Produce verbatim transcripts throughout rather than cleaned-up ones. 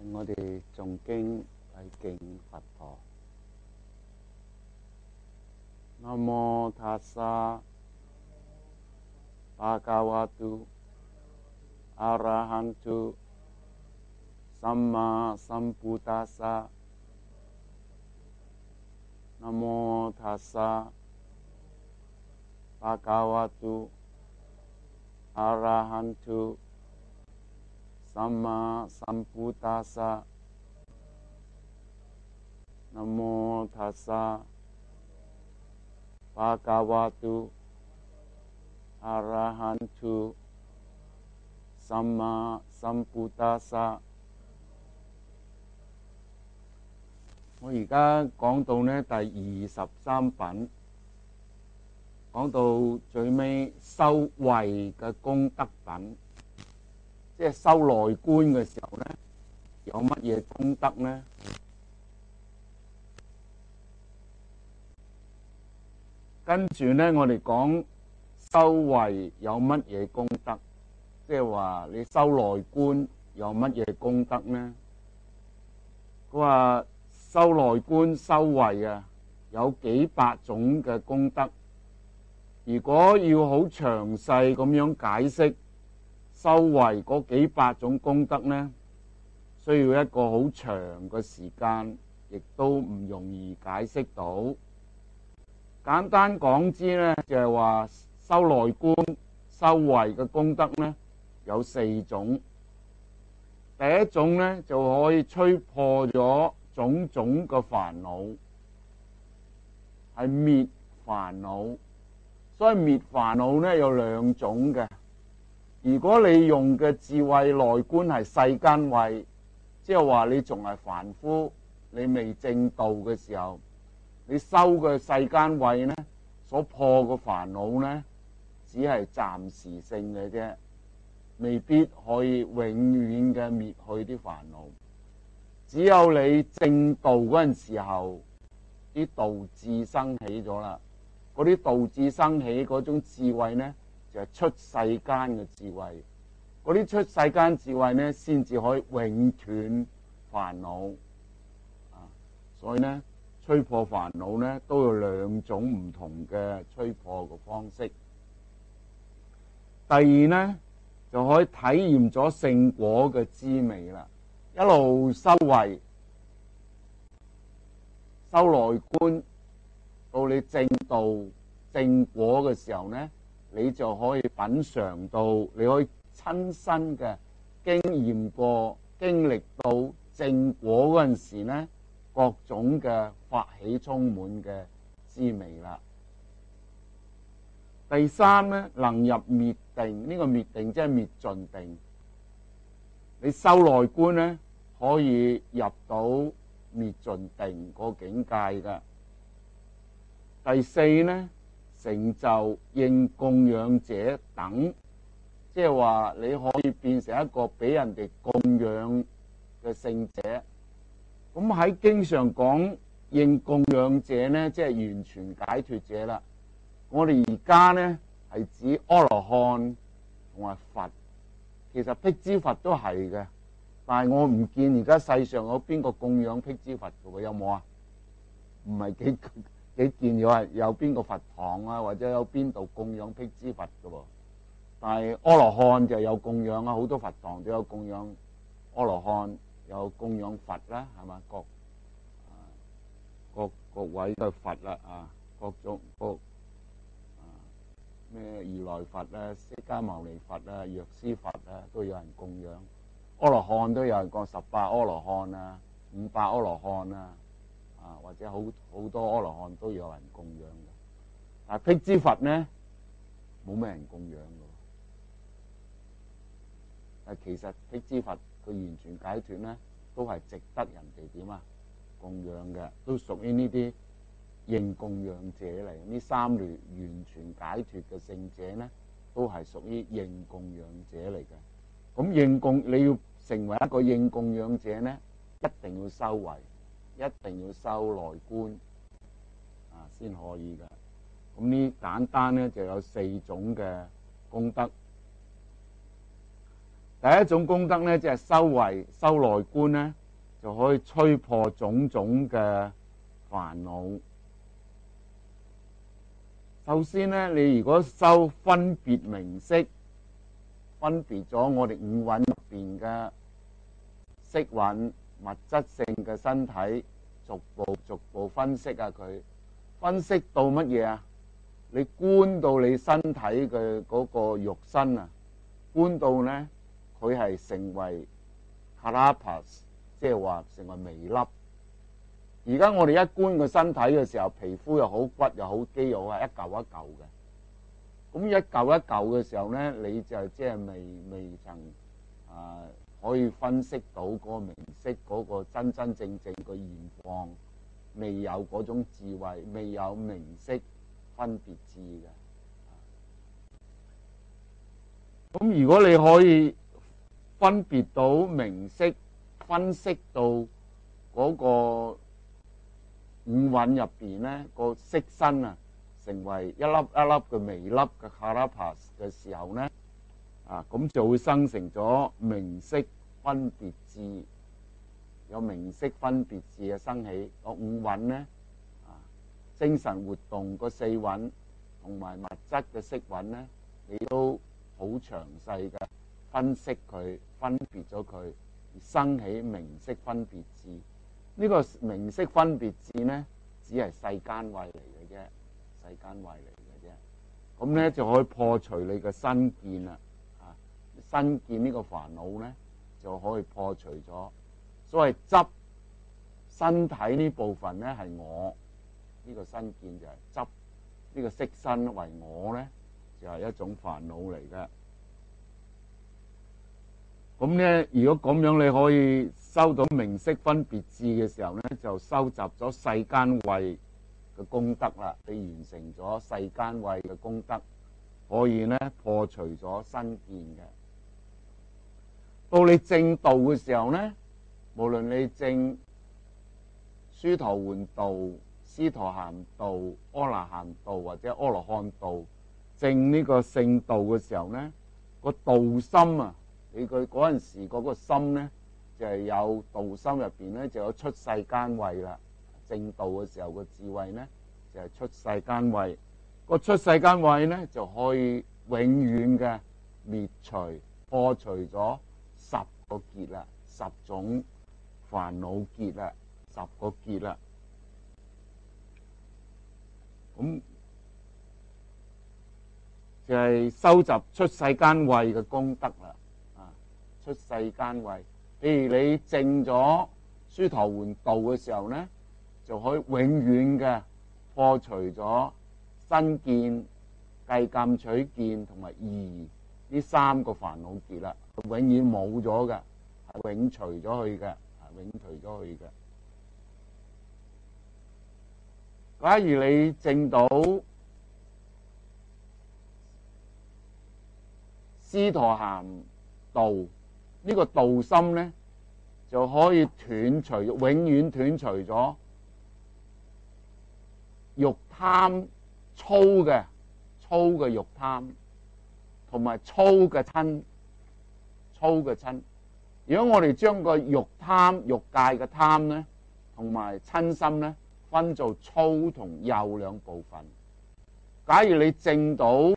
我哋誦經禮敬佛陀。南無他薩巴嘎瓦多阿拉罕多สัมมาสัมพุทธัสสะนะโมตัสสะภะคะวะโตอะระหันโตสัมมาสัมพุทธัสสะนะโมตัสสะภะคะวะโตอะระหันโตสัมมาสัมพุทธัสสะ我而家講到呢第二十三品，講到最尾修慧嘅功德品，即係修內觀嘅時候呢，有乜嘢功德呢？跟住呢，我哋講修慧有乜嘢功德，即係話你修內觀有乜嘢功德呢？佢話修內觀修慧啊，有幾百種嘅功德。如果要好詳細咁樣解釋修慧嗰幾百種功德呢，需要一個好長嘅時間，亦都唔容易解釋到。簡單講之呢，就係話修內觀修慧嘅功德呢，有四種。第一種呢，就可以吹破咗種種嘅煩惱，係滅煩惱。所以滅煩惱呢，有兩種嘅。如果你用嘅智慧內觀係世間慧，即係話你仲係凡夫，你未正道嘅時候，你修嘅世間慧呢，所破嘅煩惱呢，只係暫時性嘅啫，未必可以永遠嘅滅去啲煩惱。只有你正道嗰陣時候，啲道智生起咗啦。嗰啲道智生起嗰種智慧呢，就係出世間嘅智慧。嗰啲出世間智慧呢，先至可以永斷煩惱。啊，所以呢，吹破煩惱呢，都有兩種唔同嘅吹破嘅方式。第二呢，就可以體驗咗聖果嘅滋味啦。一路修慧、修內觀，到你正道正果嘅時候呢，你就可以品嘗到，你可以親身嘅經驗過、經歷到正果嗰陣時呢，各種嘅法喜充滿嘅滋味啦。第三呢，能入滅定，呢個滅定即係滅盡定。你修內觀呢，可以入到滅盡定個境界㗎。第四呢，成就應供養者等，即係話你可以變成一個俾人哋供養嘅聖者。咁喺經上講應供養者呢，即係完全解脫者啦。我哋而家呢，係指阿羅漢同埋佛，其實辟支佛都係嘅，但係我唔見而家世上有邊個供養辟支佛嘅喎，有冇啊？唔係幾幾見有係有邊個佛堂啊，或者有邊度供養辟支佛嘅喎？但係阿羅漢就有供養啊，好多佛堂都有供養阿羅漢，有供養佛啦，係嘛？各各各位嘅佛啦啊，各種各。咩如來佛啊、釋迦牟尼佛啊、藥師佛啊，都有人供養。阿羅漢都有人講十八阿羅漢啊、五百阿羅漢啊，啊或者好好多阿羅漢都有人供養嘅。但係辟支佛呢，冇咩人供養嘅。但其實辟支佛佢完全解脫呢，都係值得人哋點啊供養嘅，都屬於呢啲應供養者嚟。呢三類完全解脫嘅聖者呢，都係屬於應供養者嚟嘅。咁應供你要成為一個應供養者呢，一定要修慧，一定要修內觀啊，先可以嘅。咁呢簡單呢，就有四種嘅功德。 第一種功德咧，即係修慧修內觀咧，就可以吹破種種嘅煩惱。首先咧，你如果修分別名色，分別咗我哋五蘊入邊嘅色蘊物質性嘅身體，逐步逐步分析下佢，分析到乜嘢啊？你觀到你身體嘅嗰個肉身啊，觀到咧佢係成為 kalapas， 即係話成為微粒。而家我哋一觀個身體嘅時候，皮膚又好，骨又好，肌肉係一嚿一嚿嘅。咁一嚿一嚿嘅時候咧，你就即係未未曾啊可以分析到嗰個名色嗰個真真正正嘅現況，未有嗰種智慧，未有名色分別智嘅。咁如果你可以分別到名色，分析到嗰個五蘊入邊咧個色身啊，成為一粒一粒嘅微粒嘅 kalapas 嘅時候咧，啊咁就會生成咗名色分別智，有名色分別智嘅生起。個五蘊咧，啊精神活動個四蘊同埋物質嘅色蘊咧，你都好詳細嘅分析佢，分別咗佢，而生起名色分別智。呢個名色分別智呢，只係世間慧嚟嘅啫，世間慧嚟嘅啫。咁咧就可以破除你嘅身見啦，啊，身見呢個煩惱咧就可以破除咗。所謂執身體呢部分咧係我，呢個身見就係執呢個色身為我咧，就係一種煩惱嚟嘅。咁咧，如果咁樣你可以收到名色分別智嘅時候咧，就收集咗世間慧嘅功德啦。你完成咗世間慧嘅功德，可以咧破除咗身見嘅。到你證道嘅時候咧，無論你證須陀洹道、斯陀含道、阿那含道或者阿羅漢道，證呢個聖道嘅時候咧，個道心啊〜你佢嗰陣時嗰個心咧，就係有道心入邊咧，就有出世間慧啦。正道嘅時候個智慧咧，就係出世間慧。個出世間慧咧，就可以永遠嘅滅除、破除咗十個結啦，十種煩惱結啦，十個結啦。咁就係收集出世間慧嘅功德啦。出世間慧，譬如你證咗須陀洹道嘅時候咧，就可以永遠嘅破除咗身見、計鑑取見同埋疑呢三個煩惱結啦，永遠冇咗嘅，係永除咗佢嘅，係永除咗佢嘅。假如你證到斯陀含道，呢個道心咧就可以斷除，永遠斷除咗欲貪粗嘅粗嘅欲貪，同埋粗嘅瞋粗嘅瞋。如果我哋將個欲貪欲界嘅貪咧，同埋瞋心咧分做粗同幼兩部分。假如你證到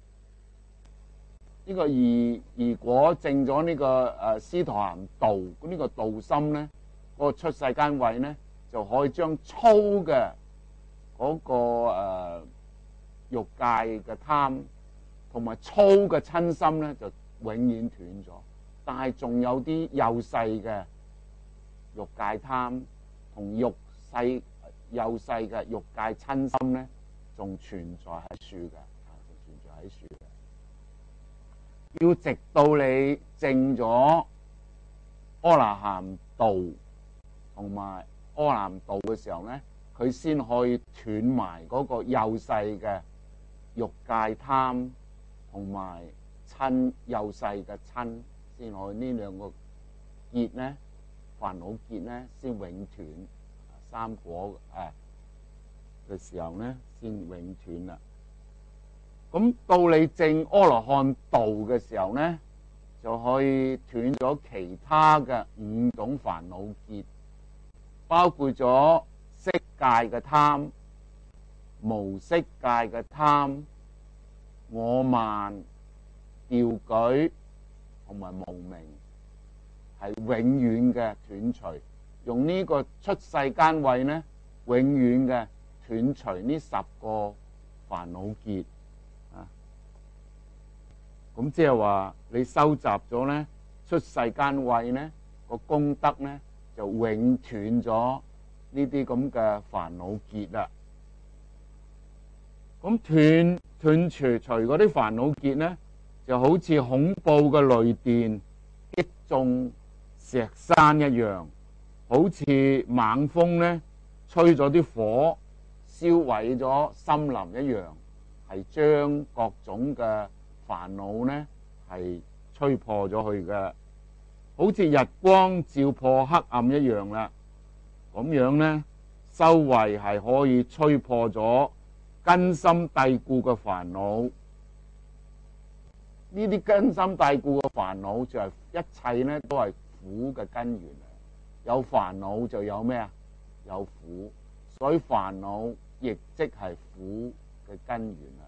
呢個而如果證咗呢個誒斯陀含道，咁呢個道心咧，嗰個出世間慧咧，就可以將粗嘅嗰個誒欲界嘅貪，同埋粗嘅瞋心咧，就永遠斷咗。但係仲有啲幼細嘅欲界貪，同欲細幼細嘅欲界瞋心咧，仲存在喺處嘅，仲存在喺處嘅。要直到你證咗阿那含道同埋阿那含道嘅時候咧，佢先可以斷埋嗰個幼細嘅欲界貪同埋瞋幼細嘅瞋，先可以呢兩個結咧，煩惱結咧先永斷。三果誒嘅時候咧，先永斷啦。咁到你證阿羅漢道嘅時候咧， 就可以斷咗其他嘅五種煩惱結，包括咗色界嘅貪、無色界嘅貪、我慢、掉舉同埋無明，係永遠嘅斷除。用呢個出世間位呢，永遠嘅斷除呢十個煩惱結啊！咁即係話你收集咗呢出世間位呢個功德呢，就永斷咗呢啲咁嘅煩惱結啦。咁斷斷除除嗰啲煩惱結呢，就好似恐怖嘅雷電擊中石山一樣，好似猛風呢吹咗啲火燒毀咗森林一樣，係將各種嘅煩惱呢係吹破咗去嘅，好似日光照破黑暗一樣啦。咁樣呢，修慧係可以吹破咗根深蒂固嘅煩惱。呢啲根深蒂固嘅煩惱就係一切呢都係苦嘅根源。有煩惱就有咩啊？有苦，所以煩惱亦即係苦嘅根源啦。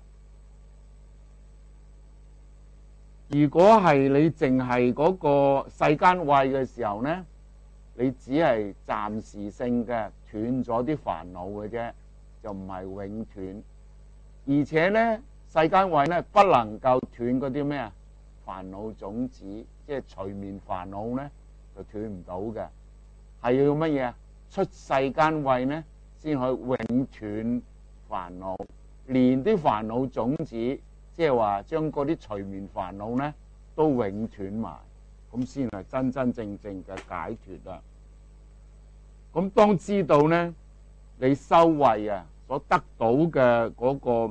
如果係你淨係嗰個世間慧嘅時候呢，你只係暫時性嘅斷咗啲煩惱嘅啫，就唔係永斷。而且呢，世間慧呢不能夠斷嗰啲咩啊？煩惱種子，即係隨眠煩惱呢，就斷唔到嘅。係要乜嘢啊？出世間慧呢，先可以永斷煩惱，連啲煩惱種子，即係話將嗰啲隨眠煩惱呢，都永斷埋，咁先係真真正正嘅解脫啦。咁當知道呢，你修慧啊所得到嘅嗰個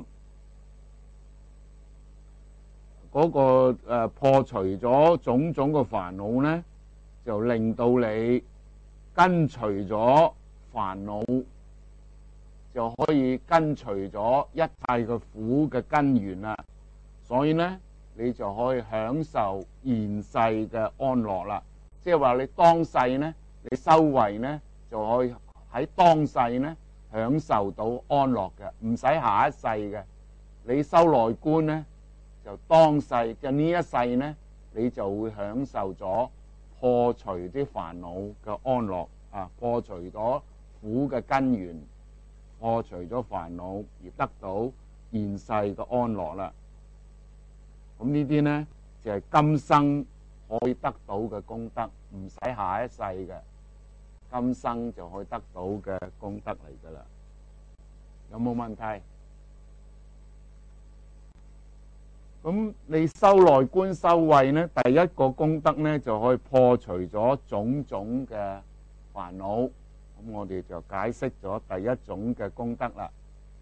嗰個誒破除咗種種嘅煩惱呢，就令到你根除咗煩惱，就可以根除咗一切嘅苦嘅根源啦。所以呢，你就可以享受現世嘅安樂啦。即係話你當世呢，你修慧呢，就可以喺當世呢享受到安樂嘅，唔使下一世嘅。你修內觀呢，就當世嘅呢一世呢，你就會享受咗破除啲煩惱嘅安樂啊，破除咗苦嘅根源，破除咗煩惱而得到現世嘅安樂啦。咁呢啲呢，就係今生可以得到嘅功德，唔使下一世嘅，今生就可以得到嘅功德嚟噶啦。有冇問題？咁你修內觀修慧呢，第一個功德呢，就可以破除咗種種嘅煩惱。咁我哋就解釋咗第一種嘅功德啦。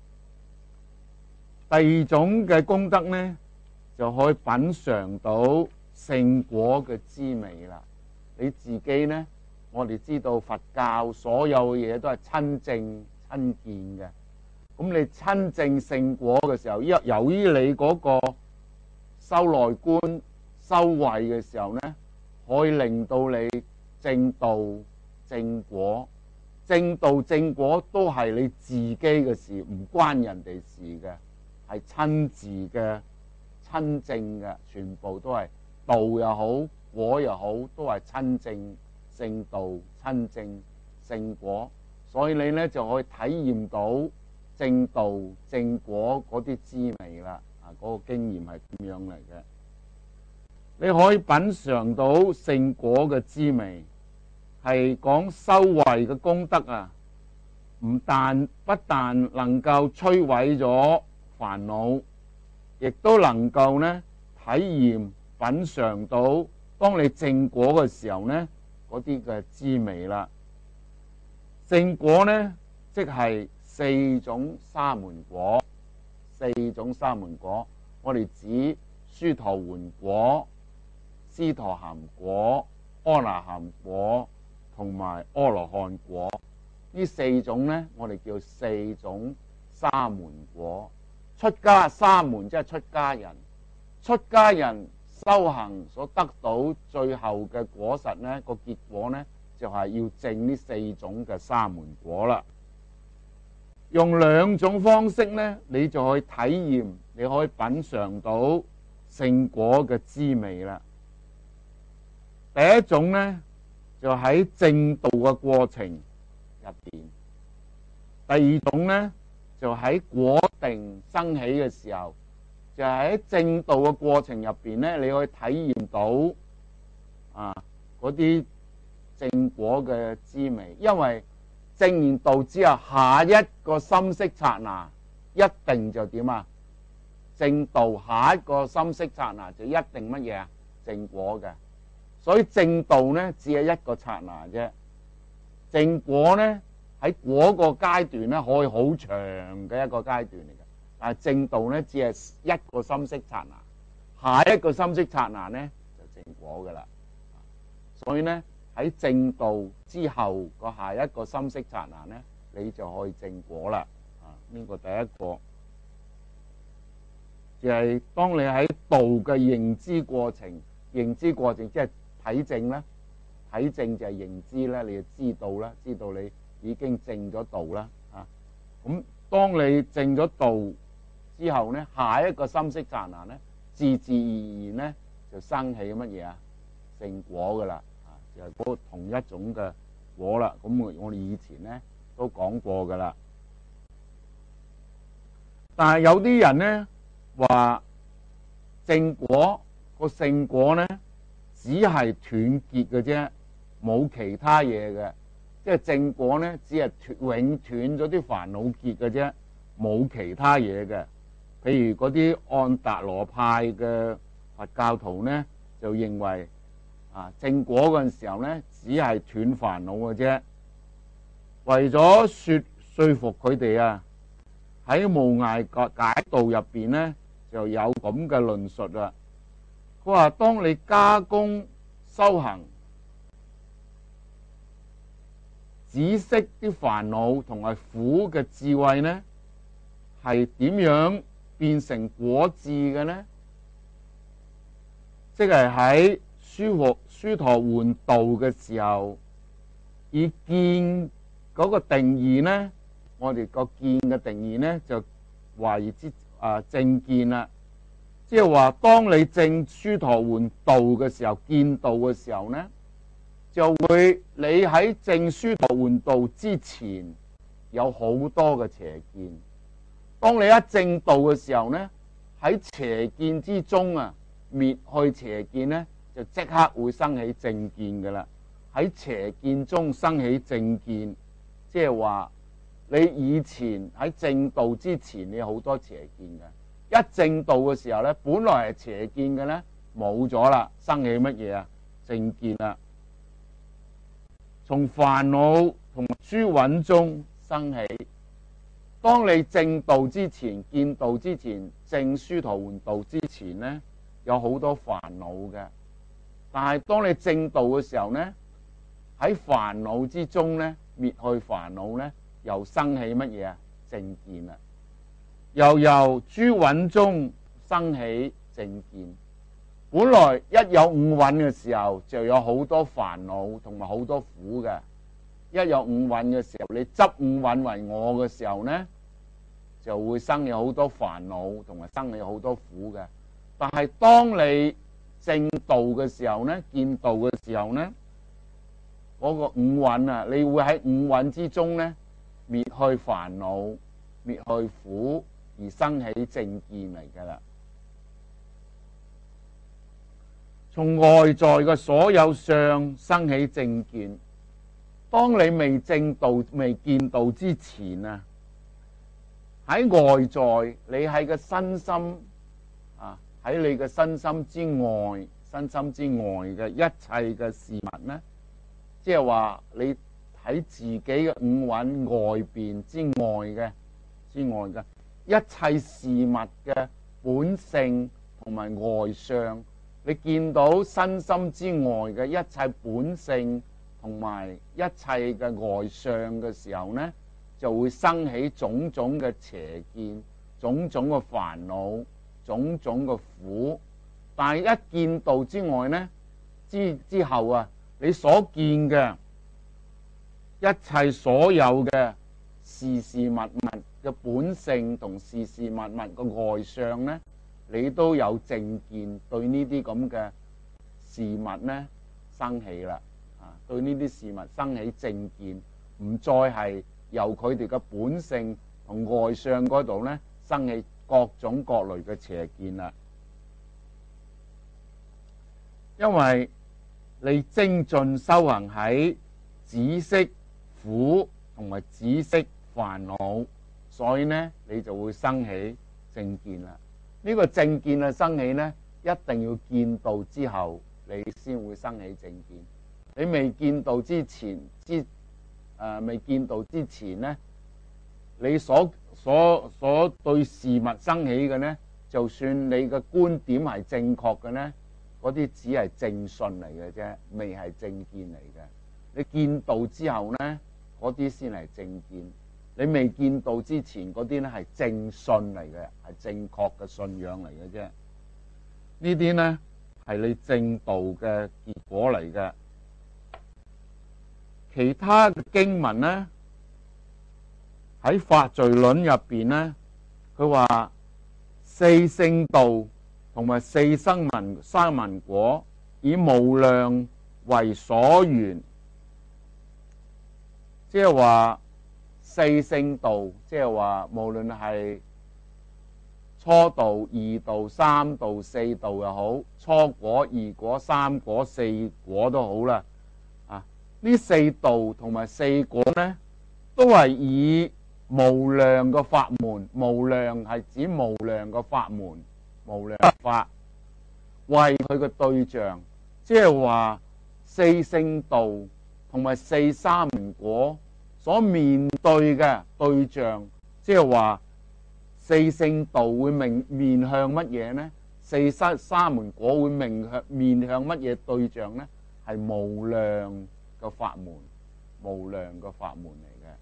第二種嘅功德呢，就可以品嘗到聖果嘅滋味啦。你自己呢，我哋知道佛教所有嘢都係親證親見嘅。咁你親證聖果嘅時候，由由於你嗰個修內觀修慧嘅時候呢，可以令到你證道證果。證道證果都係你自己嘅事，唔關人哋事嘅，係親自嘅親證嘅，全部都係道又好果又好，都係親證聖道親證聖果。所以你呢，就可以體驗到證道證果嗰啲滋味啦。啊，嗰個經驗係點樣嚟嘅？你可以品嘗到聖果嘅滋味。係講修慧嘅功德啊，唔但不但能夠摧毀咗煩惱，亦都能夠呢體驗品嘗到當你證果嘅時候呢嗰啲嘅滋味啦。聖果呢，即係四種沙門果，四種沙門果，我哋指須陀洹果、斯陀含果、阿那含果同埋阿羅漢果。呢四種呢，我哋叫四種沙門果。出家沙門即係出家人，出家人修行所得到最後嘅果實呢，個結果呢，就係要證呢四種嘅沙門果啦。用兩種方式呢，你就可以體驗，你可以品嘗到聖果嘅滋味啦。第一種呢，就喺證道嘅過程入邊；第二種呢，就喺果定生起嘅時候，就係喺證道嘅過程入邊呢，你可以體驗到啊嗰啲正果嘅滋味。因為證完道之後，下一個心識剎那一定就點啊？證道下一個心識剎那就一定乜嘢啊？證果嘅。所以證道呢，只係一個剎那啫，證果呢，喺嗰個階段呢，可以好長嘅一個階段嚟嘅。但係證道呢，只係一個心識剎那，下一個心識剎那呢，就證果噶啦。所以呢，喺證道之後個下一個心識剎那呢，你就可以證果啦。啊，呢個第一個就係當你喺道嘅認知過程，認知過程即係體證啦，體證就係認知啦，你就知道啦，知道你已經證咗道啦。啊，咁當你證咗道之後呢，下一個心識剎那呢，自自然然呢就生起乜嘢啊？聖果噶啦，啊，就係嗰個同一種嘅果啦。咁我我哋以前呢都講過噶啦。但係有啲人呢話證果個聖果呢，只係斷結嘅啫，冇其他嘢嘅。即係證果呢，只係永斷咗啲煩惱結嘅啫，冇其他嘢嘅。譬如嗰啲安達羅派嘅佛教徒呢，就認為啊，證果嗰陣時候呢，只係斷煩惱嘅啫。為咗說說服佢哋啊，喺無涯解道入邊呢，就有咁嘅論述啦。佢話：當你加工修行，止息啲煩惱同埋苦嘅智慧呢，係點樣變成果智嘅呢？即係喺舒服舒陀洹道嘅時候，以見嗰個定義呢，我哋個見嘅定義呢，就為之啊正見啦。即係話，當你證舒陀洹道嘅時候，見道嘅時候呢，就會你喺證舒陀洹道之前有好多嘅邪見。當你一證道嘅時候呢，喺邪見之中啊，滅去邪見呢，就即刻會生起正見噶啦。喺邪見中生起正見，即係話你以前喺證道之前，你有好多邪見嘅。一證道嘅時候呢，本來係邪見嘅呢，冇咗啦，生起乜嘢啊？正見啦。從煩惱同諸蘊中生起。當你證道之前、見道之前、證舒陀洹道之前呢，有好多煩惱嘅。但係當你證道嘅時候呢，喺煩惱之中呢，滅去煩惱呢，又生起乜嘢啊？正見啦。又由諸蘊中生起正見。本來一有五蘊嘅時候，就有好多煩惱同埋好多苦嘅。一有五蘊嘅時候，你執五蘊為我嘅時候呢，就會生起好多煩惱同埋生起好多苦嘅。但係當你證道嘅時候呢，見道嘅時候呢，嗰個五蘊啊，你會喺五蘊之中呢，滅去煩惱、滅去苦，而生起正見嚟噶啦。從外在嘅所有相生起正見。當你未證道、未見道之前啊，喺外在你喺個身心啊，喺你嘅身心之外、身心之外嘅一切嘅事物呢，即係話你喺自己嘅五蘊外邊之外嘅之外嘅一切事物嘅本性同埋外相，你見到身心之外嘅一切本性同埋一切嘅外相嘅時候呢，就會生起種種嘅邪見、種種嘅煩惱、種種嘅苦， 但係一見道之外呢，之之後啊，你所見嘅一切所有嘅事事物物嘅本性同事事物物嘅外相呢，你都有正見，對呢啲咁嘅事物呢生起啦，啊，對呢啲事物生起正見，唔再係由佢哋嘅本性同外相嗰度呢生起各種各類嘅邪見啦。因為你精進修行喺止息苦同埋止息煩惱，所以呢你就會生起正見啦。呢個正見嘅生起呢，一定要見道之後，你先會生起正見。你未見道之前之誒未見道之前呢，你所所所對事物生起嘅呢，就算你嘅觀點係正確嘅呢，嗰啲只係正信嚟嘅啫，未係正見嚟嘅。你見道之後呢，嗰啲先係正見。你未見道之前嗰啲呢係正信嚟嘅，係正確嘅信仰嚟嘅啫。呢啲呢係你正道嘅結果嚟嘅。其他嘅經文呢，喺法序論入邊呢，佢話四聖道同埋四生民生民果以無量為所緣，即係話四聖道，即係話無論係初道、二道、三道、四道又好，初果、二果、三果、四果都好啦。啊，呢四道同埋四果呢，都係以無量嘅法門，無量係指無量嘅法門，無量法為佢嘅對象，即係話四聖道同埋四沙門果所面對嘅對象，即係話四聖道會面面向乜嘢呢？四沙沙門果會面向面向乜嘢對象呢？係無量嘅法門，無量嘅法門嚟嘅。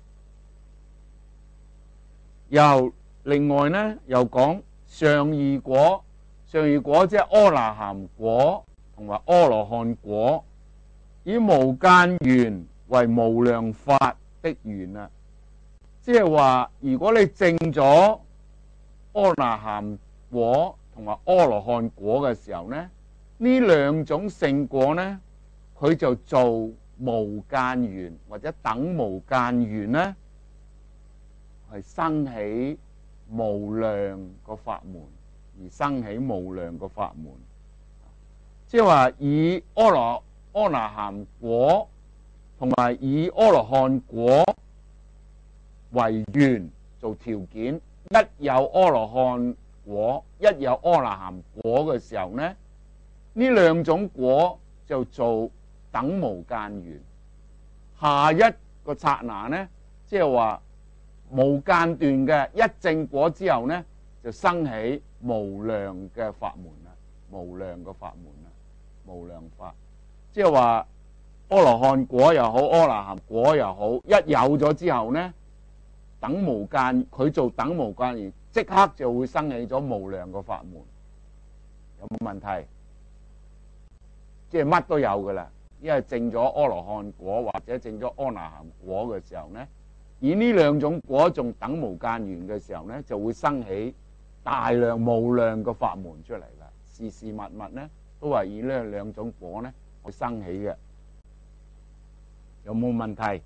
又另外呢，又講上二果，上二果即係阿那含果同埋阿羅漢果，以無間緣為無量法的緣啊！即係話，如果你證咗阿那含果同埋阿羅漢果嘅時候呢，呢兩種聖果呢，佢就做無間緣或者等無間緣呢，係生起無量個法門，而生起無量個法門。即係話以阿羅阿那含果同埋以阿羅漢果為緣做條件，一有阿羅漢果，一有阿那含果嘅時候呢，呢兩種果就做等無間緣。下一個剎那呢，即係話無間斷嘅一證果之後呢，就生起無量嘅法門啦，無量嘅法門啦，無量法。即係話阿羅漢果又好，阿那含果又好，一有咗之後呢，等無間佢做等無間緣，即刻就會生起咗無量嘅法門。有冇問題？即係乜都有噶啦，因為證咗阿羅漢果或者證咗阿那含果嘅時候呢，以呢兩種果仲等無間緣嘅時候呢，就會生起大量無量嘅法門出嚟啦。事事物物呢，都係以呢兩種果呢去生起嘅。有冇問題？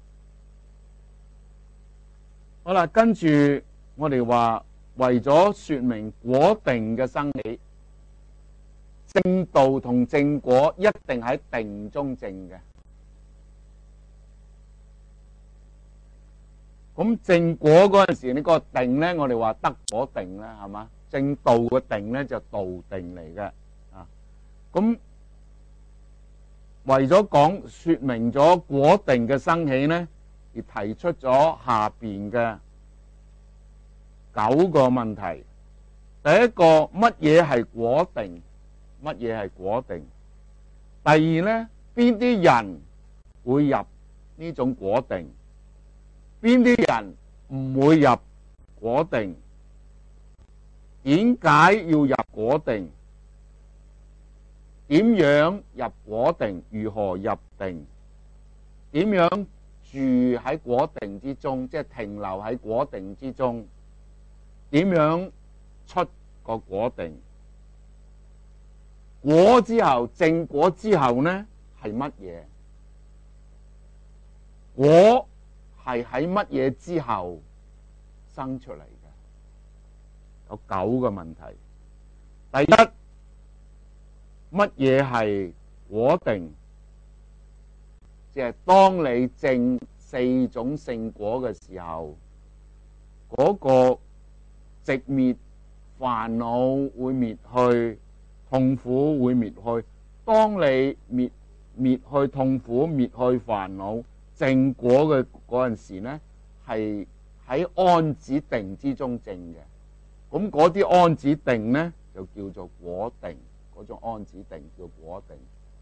好啦，跟住我哋話為咗說明果定嘅生起，正道同正果一定喺定中證嘅。咁正果嗰陣時，呢個定呢，我哋話得果定啦，係嘛？正道嘅定呢，就道定嚟嘅啊。咁為咗講說明咗果定嘅生起呢，而提出咗下邊嘅九個問題。第一個，乜嘢係果定？乜嘢係果定？第二呢，邊啲人會入呢種果定？邊啲人唔會入果定？點解要入果定？ 點樣入果定？如何入定？點樣住喺果定之中？即係停留喺果定之中？點樣出個果定？果之後，正果之後呢係乜嘢？果係喺乜嘢之後生出嚟嘅？有九個問題。第一，乜嘢係果定？即係當你證四種聖果嘅時候，嗰個直滅煩惱會滅去，痛苦會滅去。當你滅滅去痛苦、滅去煩惱、證果嘅嗰陣時呢，係喺安止定之中證嘅。咁嗰啲安止定呢，就叫做果定。嗰種安止定叫果定。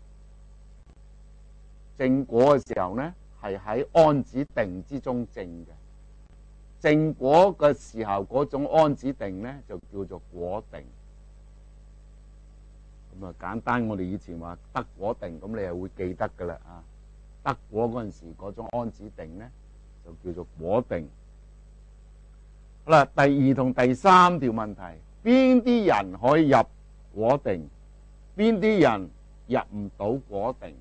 證果嘅時候呢，係喺安止定之中證嘅。證果嘅時候，嗰種安止定呢，就叫做果定。咁啊，簡單，我哋以前話得果定，咁你係會記得噶啦啊。得果嗰陣時，嗰種安止定呢，就叫做果定。好啦，第二同第三條問題，邊啲人可以入果定？邊啲人入唔到果定？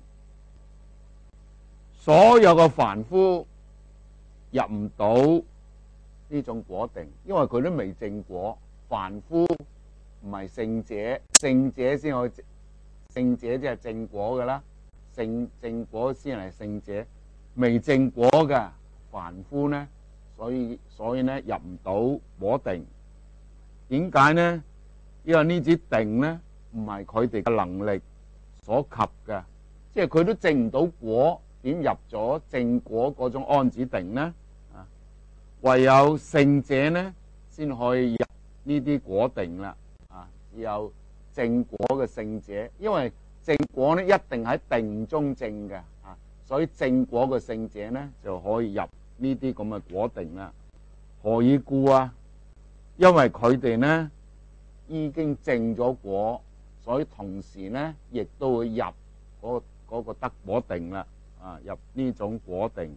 所有嘅凡夫入唔到呢種果定，因為佢都未證果。凡夫唔係聖者，聖者先可以，聖者即係證果噶啦，聖證果先係聖者。未證果嘅凡夫呢，所以所以呢入唔到果定。點解呢？因為呢啲定呢唔係佢哋嘅能力所及嘅，即係佢都證唔到果，點入咗證果嗰種安止定呢？啊，唯有聖者呢先可以入呢啲果定啦。啊，只有證果嘅聖者，因為證果呢一定喺定中證嘅，啊，所以證果嘅聖者呢就可以入呢啲咁嘅果定啦。何以故啊？因為佢哋呢已經證咗果，所以同時呢亦都會入嗰嗰個得果定啦。啊，入呢種果定。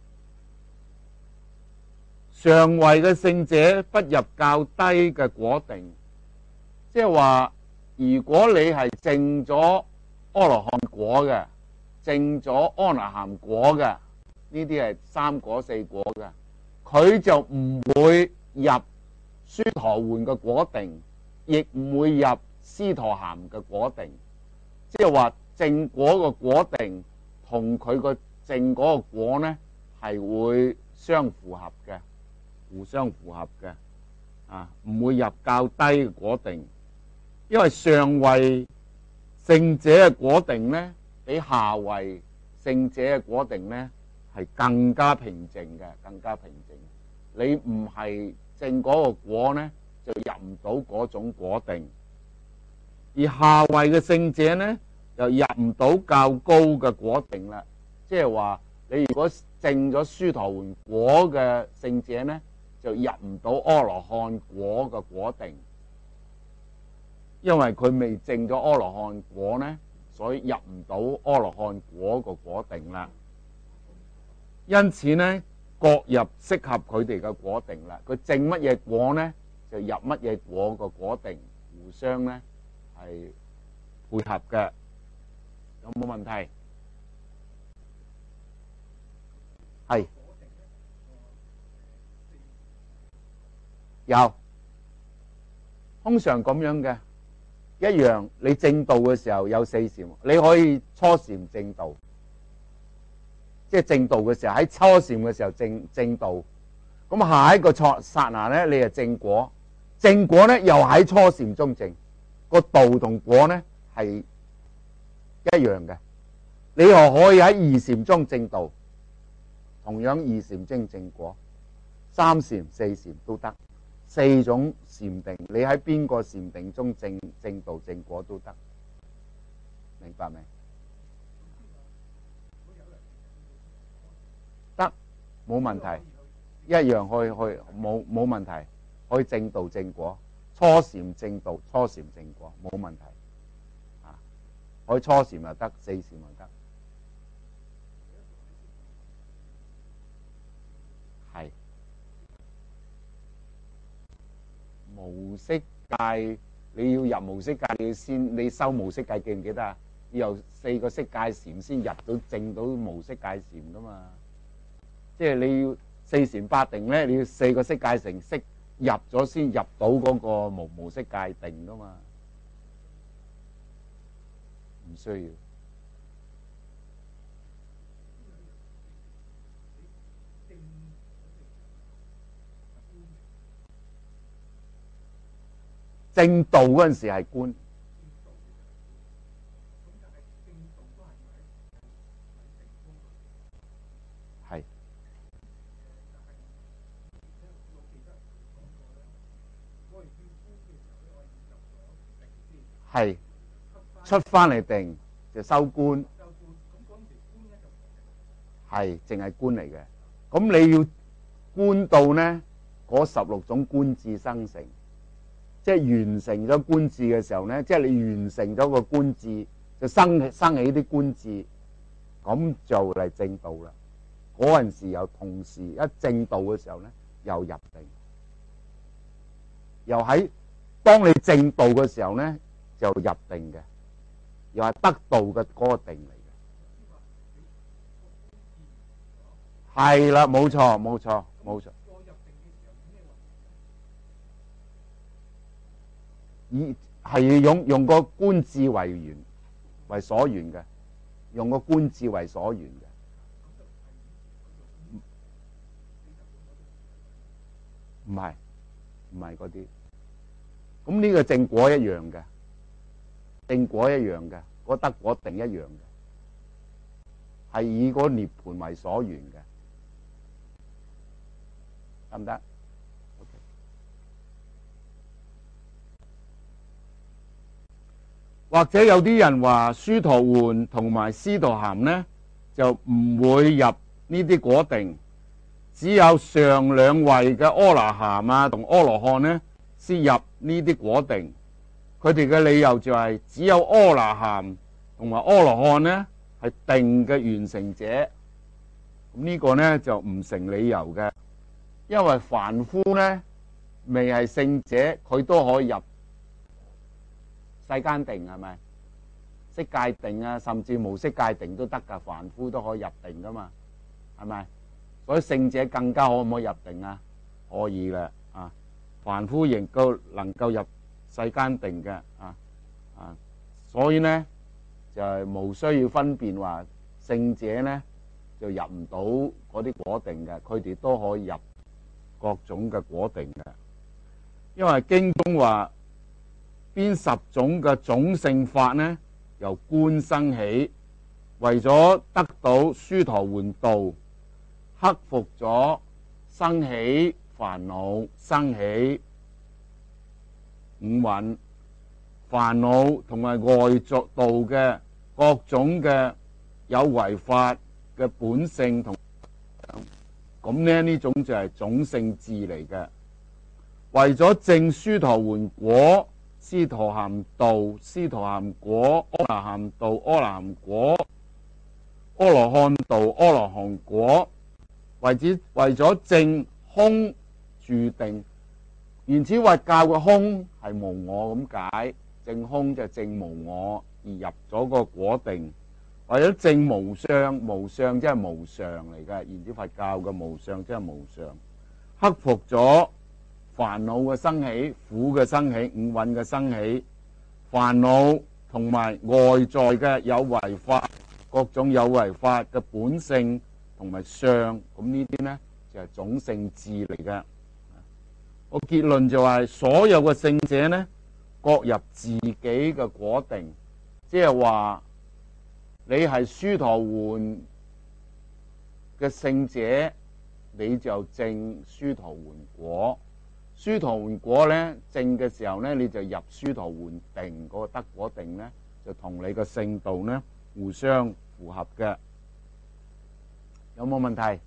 上位嘅聖者不入較低嘅果定，即係話，如果你係證咗阿羅漢果嘅，證咗阿那含果嘅，呢啲係三果四果嘅，佢就唔會入須陀洹嘅果定，亦唔會入斯陀含嘅果定。即係話證果嘅果定同佢個證嗰個果呢係會相符合嘅，互相符合嘅，啊，唔會入較低嘅果定。因為上位聖者嘅果定呢，比下位聖者嘅果定呢係更加平靜嘅，更加平靜。你唔係證嗰個果呢，就入唔到嗰種果定。而下位嘅聖者呢，就入唔到較高嘅果定啦。即係話，你如果證咗須陀洹果嘅聖者呢，就入唔到阿羅漢果嘅果定。因為佢未證咗阿羅漢果呢，所以入唔到阿羅漢果個果定啦。因此呢，各入適合佢哋嘅果定啦。佢證乜嘢果呢，就入乜嘢果個果定，互相呢係配合嘅。有冇問題？係有，通常咁樣嘅。一樣，你證道嘅時候有四禪，你可以初禪證道，即係證道嘅時候喺初禪嘅時候證證道，咁下一個錯剎那咧，你就證果，證果咧又喺初禪中證，個道同果咧係一樣嘅，你又可以喺二禪中證道，同樣二禪證證果，三禪四禪都得。四種禪定，你喺邊個禪定中證證道證果都得，明白未？得，冇問題，一樣可以去，冇冇問題，可以證道證果，初禪證道，初禪證果，冇問題。啊， 可以初禪又得，四禪又得。係無色界，你要入無色界，你要先你修無色界，記唔記得啊？要由四個色界禪先入到證到無色界禪噶嘛。即係你要四禪八定咧，你要四個色界成色入咗先入到嗰個無無色界定噶嘛。唔需要。正道嗰陣時係觀，係係出翻嚟定就收觀，係淨係觀嚟嘅。咁你要觀到呢嗰十六種觀智生成。即係完成咗觀智嘅時候咧，即係你完成咗個觀智，就生生起啲觀智，咁就嚟正道啦。嗰陣時又同時一正道嘅時候咧，又入定，又喺當你正道嘅時候咧，就入定嘅，又係得道嘅嗰個定嚟嘅。係啦，冇錯，冇錯，冇錯。以係用用個觀智為緣為所緣嘅，用個觀智為所緣嘅，唔係唔係嗰啲。咁呢個正果一樣嘅，正果一樣嘅，嗰得果定一樣嘅，係以嗰涅槃為所緣嘅，得唔得？或者有啲人話須陀洹同埋斯陀含呢，就唔會入呢啲果定，只有上兩位嘅阿那含啊同阿羅漢呢先入呢啲果定。佢哋嘅理由就係、是、只有阿那含同埋阿羅漢呢係定嘅完成者，咁呢個呢就唔成理由嘅，因為凡夫呢未係聖者，佢都可以入世間定，係咪？色界定啊，甚至無色界定都得噶，凡夫都可以入定噶嘛，係咪？所以聖者更加可唔可以入定啊？可以嘅啊，凡夫仍夠能夠入世間定嘅啊啊，所以呢就係無需要分辨話聖者呢就入唔到嗰啲果定嘅，佢哋都可以入各種嘅果定嘅，因為經中話。邊十種嘅種性法呢？由觀生起，為咗得到須陀洹道，克服咗生起煩惱、生起五蘊、煩惱同埋外作道嘅各種嘅有為法嘅本性同，咁呢呢種就係種性智嚟嘅，為咗證須陀洹果。斯陀含道、斯陀含果、阿那含道、阿那含果、阿羅漢道、阿羅漢果，為之為咗證空住定。原始佛教嘅空係無我咁解，證空就證無我而入咗個果定。為咗證無相，無相即係無常嚟嘅。原始佛教嘅無相即係無常，克服咗煩惱嘅生起、苦嘅生起、五蘊嘅生起、煩惱同埋外在嘅有為法、各種有為法嘅本性同埋相，咁呢啲呢就係種性智嚟嘅。個結論就係所有嘅聖者呢，各入自己嘅果定，即係話你係須陀洹嘅聖者，你就證須陀洹果。須陀洹果咧證嘅時候咧，你就入須陀洹定，嗰個得果定咧就同你個聖道咧互相符合嘅。有冇問題？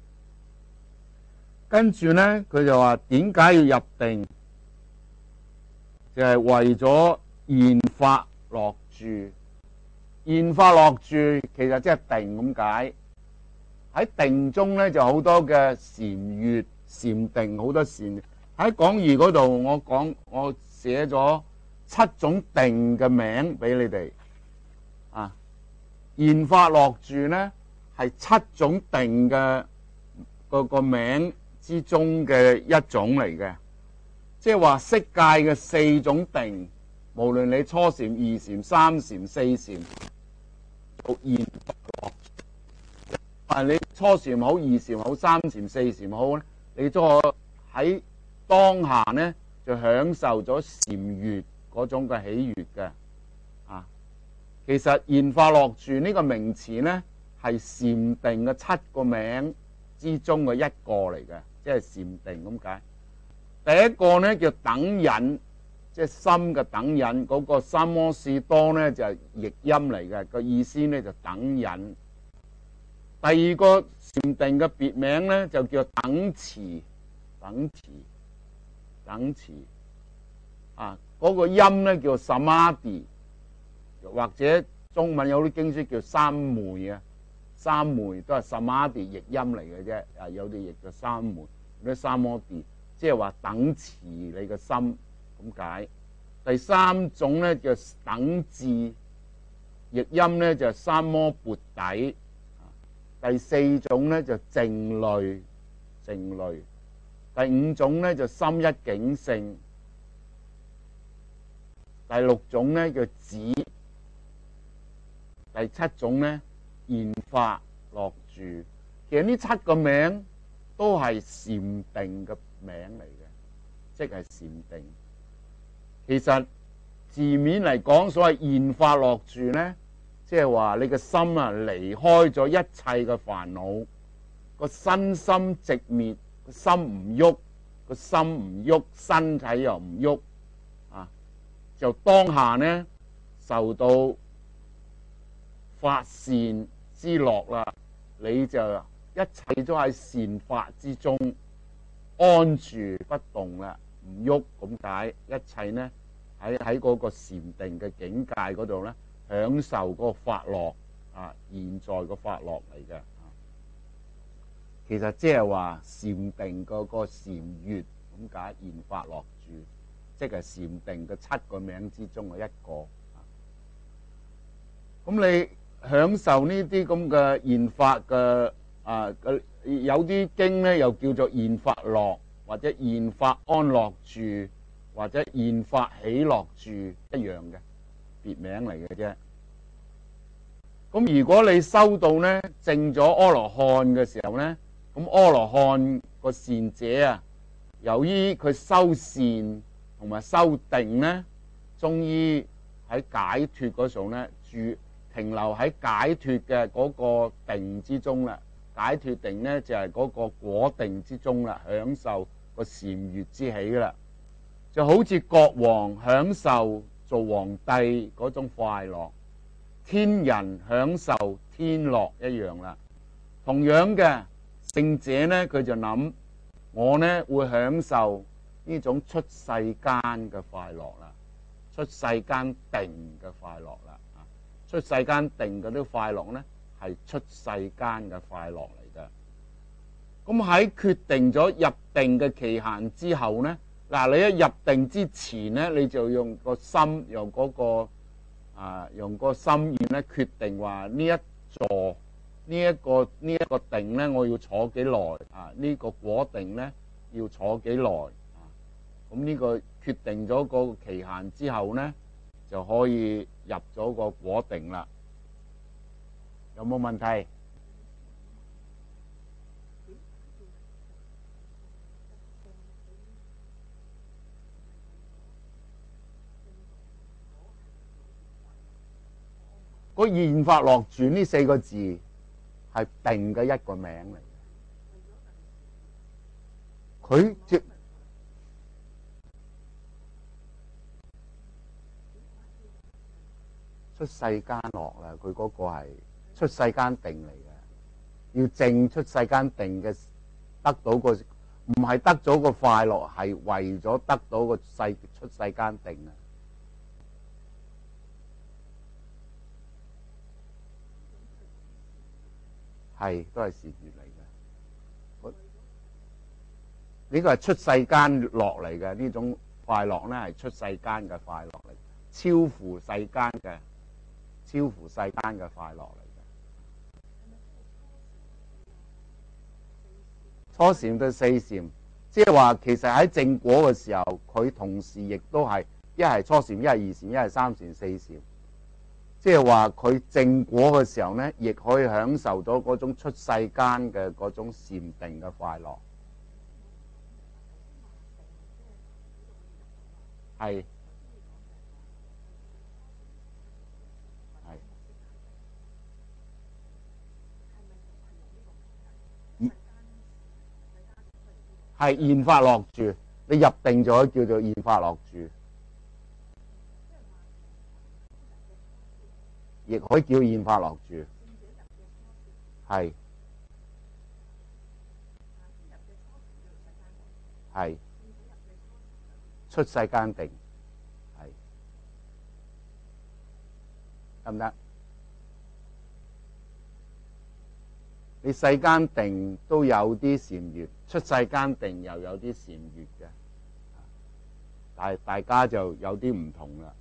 跟住咧佢就話點解要入定？就係為咗現法樂住。 現法樂住其實即係定咁解。喺定中咧就好多嘅禪悅、禪定，好多禪。喺講義嗰度，我講我寫咗七種定嘅名俾你哋。啊，現法樂住咧係七種定嘅個個名之中嘅一種嚟嘅，即係話色界嘅四種定，無論你初禪、二禪、三禪、四禪，到現法樂住。啊，你初禪好、二禪好、三禪、四禪好咧，你都可喺當下咧就享受咗禪悅嗰種嘅喜悅嘅。啊，其實現法樂住呢個名詞咧係禪定嘅七個名之中嘅一個嚟嘅，即係禪定咁解。第一個咧叫等忍，即係心嘅等忍，嗰、那個三摩士多咧就係譯音嚟嘅，個意思咧就等忍。第二個禪定嘅別名咧就叫等持，等持，等持。啊，嗰、那個音咧叫 samadhi， 或者中文有啲經書叫三昧啊。三昧都係 samadhi 譯音嚟嘅啫，啊有啲譯做三昧，啲三摩地，即係話等持你嘅心咁解。第三種咧叫等至，譯音咧就三摩缽底。第四種咧就靜慮，靜慮。第五種咧就心一境性。第六種咧叫止。第七種咧現法樂住。其實呢七個名都係禪定嘅名嚟嘅，即係禪定。其實字面嚟講，所謂現法樂住咧，即係話你個心啊離開咗一切嘅煩惱，個身心寂滅，個心唔喐，個心唔喐，身體又唔喐，啊，就當下呢受到發善之樂啦，你就一切都喺善法之中安住不動啦，唔喐咁解，一切呢喺喺嗰個禪定嘅境界嗰度咧，享受嗰個法樂啊，現在個法樂嚟嘅。其實即係話禪定嗰個禪悅咁解，現法樂住，即係禪定嘅七個名之中嘅一個。咁你享受呢啲咁嘅現法嘅啊，有啲經咧又叫做現法樂，或者現法安樂住，或者現法喜樂住，一樣嘅別名嚟嘅啫。咁如果你修到咧證咗阿羅漢嘅時候咧，咁阿羅漢個善者啊，由於佢修善同埋修定咧，終於喺解脫嗰時候咧住停留喺解脫嘅嗰個定之中啦。解脫定咧就係嗰個果定之中啦，享受個禪悅之喜啦，就好似國王享受做皇帝嗰種快樂，天人享受天樂一樣啦。同樣嘅聖者咧，佢就諗我咧會享受呢種出世間嘅快樂啦，出世間定嘅快樂啦。出世間定嗰啲快樂咧，係出世間嘅快樂嚟嘅。咁喺決定咗入定嘅期限之後咧，嗱，你一入定之前咧，你就用個心，用嗰個啊，用個心願咧，決定話呢一座呢一個呢一個定咧，我要坐幾耐啊？呢個果定咧要坐幾耐啊？咁呢個決定咗個期限之後咧，就可以入咗個果定啦。有冇問題？個現法樂住呢四個字係定嘅一個名嚟嘅，佢即出世間樂啦，佢嗰個係出世間定嚟嘅，要證出世間定嘅，得到個唔係得咗個快樂，係為咗得到個世出世間定啊！ 係都係善業嚟嘅。呢個係出世間樂嚟嘅，呢種快樂咧係出世間嘅快樂嚟，超乎世間嘅，超乎世間嘅快樂嚟嘅。初禪到四禪，即係話其實喺正果嘅時候，佢同時亦都係一係初禪，一係二禪，一係三禪，四禪。即係話佢正果嘅時候咧，亦可以享受到嗰種出世間嘅嗰種禪定嘅快樂。係係係現法樂住，你入定咗叫做現法樂住，亦可以叫現法樂住。係係出世間定，係得唔得？你世間定都有啲禪悅，出世間定又有啲禪悅嘅，但係大家就有啲唔同啦。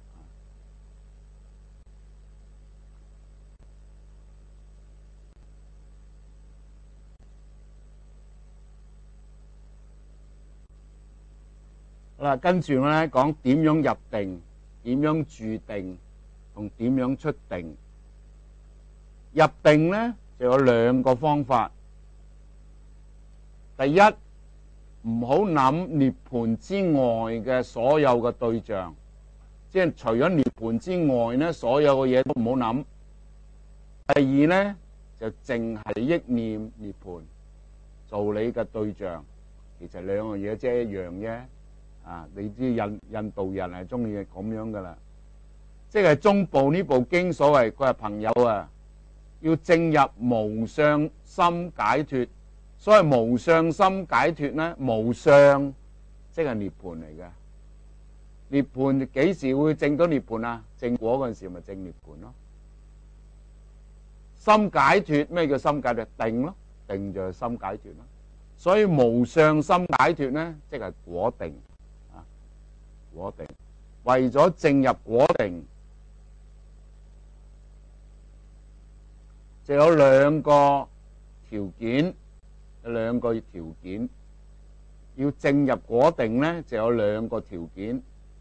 好啦，跟住我咧講點樣入定，點樣住定，同點樣出定。入定咧就有兩個方法。第一，唔好諗涅槃之外嘅所有嘅對象，即係除咗涅槃之外咧，所有嘅嘢都唔好諗。第二咧就淨係憶念涅槃做你嘅對象，其實兩樣嘢即係一樣啫。啊！你知印印度人係中意咁樣噶啦，即係中部呢部經所謂佢係朋友啊，要證入無相心解脫。所謂無相心解脫咧，無相即係涅槃嚟嘅。涅槃幾時會證到涅槃啊？證果嗰陣時咪證涅槃咯。心解脫，咩叫心解脫？定咯，定就係心解脫咯。所以無相心解脫咧，即係果定。果定，為咗證入果定，就有兩個條件，有兩個條件。要證入果定咧，就有兩個條件，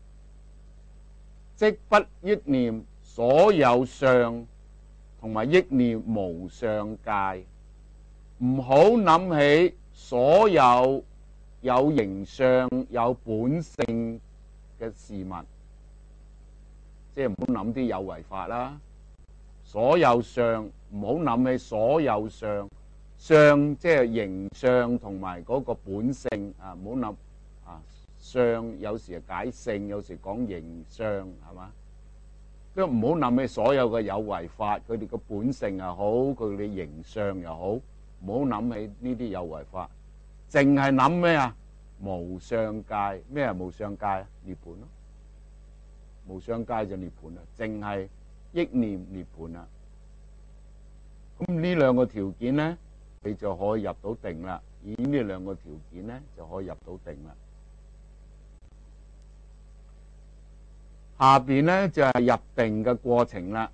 即不憶念所有相，同埋憶念無相界。唔好諗起所有有形相、有本性嘅事物，即係唔好諗啲有為法啦。所有相唔好諗起所有相，相即係形相同埋嗰個本性啊，唔好諗啊。相有時係解性，有時講形相，係嘛？都唔好諗起所有嘅有為法，佢哋個本性又好，佢哋形相又好，唔好諗起呢啲有為法，淨係諗咩啊？無相界。咩係無相界啊？涅槃咯，無相界就涅槃啦，淨係憶念涅槃啦。咁呢兩個條件咧，你就可以入到定啦。以呢兩個條件咧，就可以入到定啦。下邊咧就係入定嘅過程啦。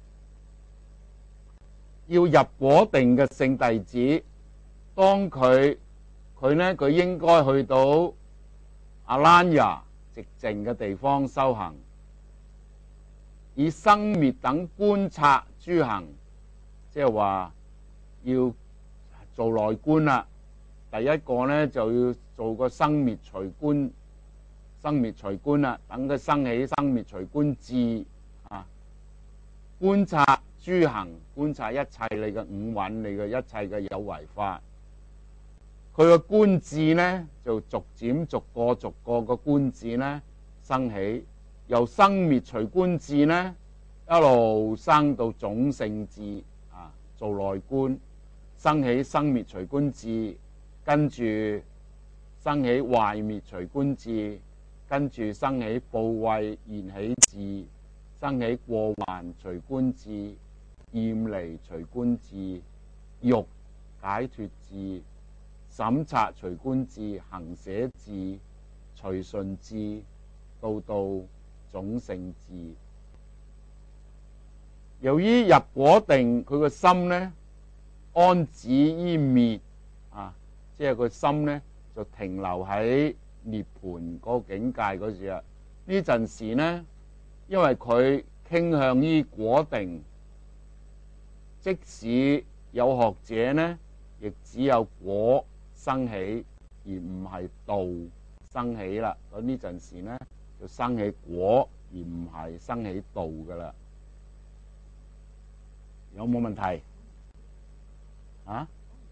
要入果定嘅聖弟子，當佢佢咧，佢應該去到阿蘭若寂靜嘅地方修行，以生滅等觀察諸行，即係話要做內觀啦。第一個咧就要做個生滅隨觀，生滅隨觀啦，等佢生起生滅隨觀智啊，觀察諸行，觀察一切你嘅五蘊，你嘅一切嘅有為法。佢個觀智咧就逐漸逐個逐個個觀智咧生起，由生滅隨觀智咧一路生到種性智啊，做內觀，生起生滅隨觀智，跟住生起壞滅隨觀智，跟住生起怖畏現起智，生起過患隨觀智，厭離隨觀智， 欲解脫智、審察隨觀智、行捨智、隨順智、道道種性智。由於入果定，佢個心呢安止於滅啊，即係個心呢就停留喺涅槃嗰個境界嗰時啊。呢陣時呢，因為佢傾向於果定，即使有學者呢，亦只有果生起，而唔係道生起啦。咁呢陣時呢，就生起果，而唔係生起道噶啦。有冇問題啊？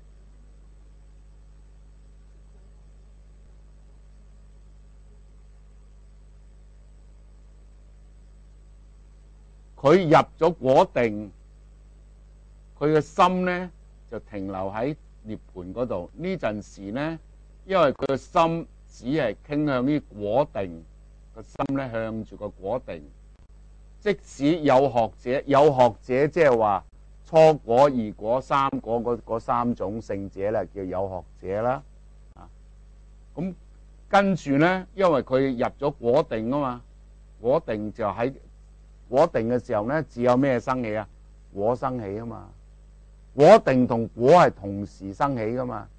佢入咗果定，佢嘅心呢就停留喺涅槃嗰度。呢陣時呢，因為佢嘅心只係傾向於果定，個心呢向住個果定。即使有學者，有學者即係話初果、二果、三果嗰嗰三種聖者咧，叫有學者啦。啊，咁跟住呢，因為佢入咗果定啊嘛，果定就喺果定嘅時候呢，只有咩生起啊？果生起啊嘛。果定同果係同時生起噶嘛。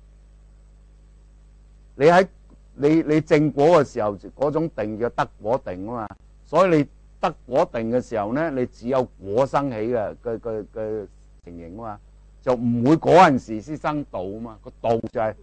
你喺你你證果嘅時候，嗰種定叫得果定啊嘛。所以你得果定嘅時候呢，你只有果生起嘅嘅嘅嘅情形啊嘛，就唔會嗰陣時先生道啊嘛。個道就係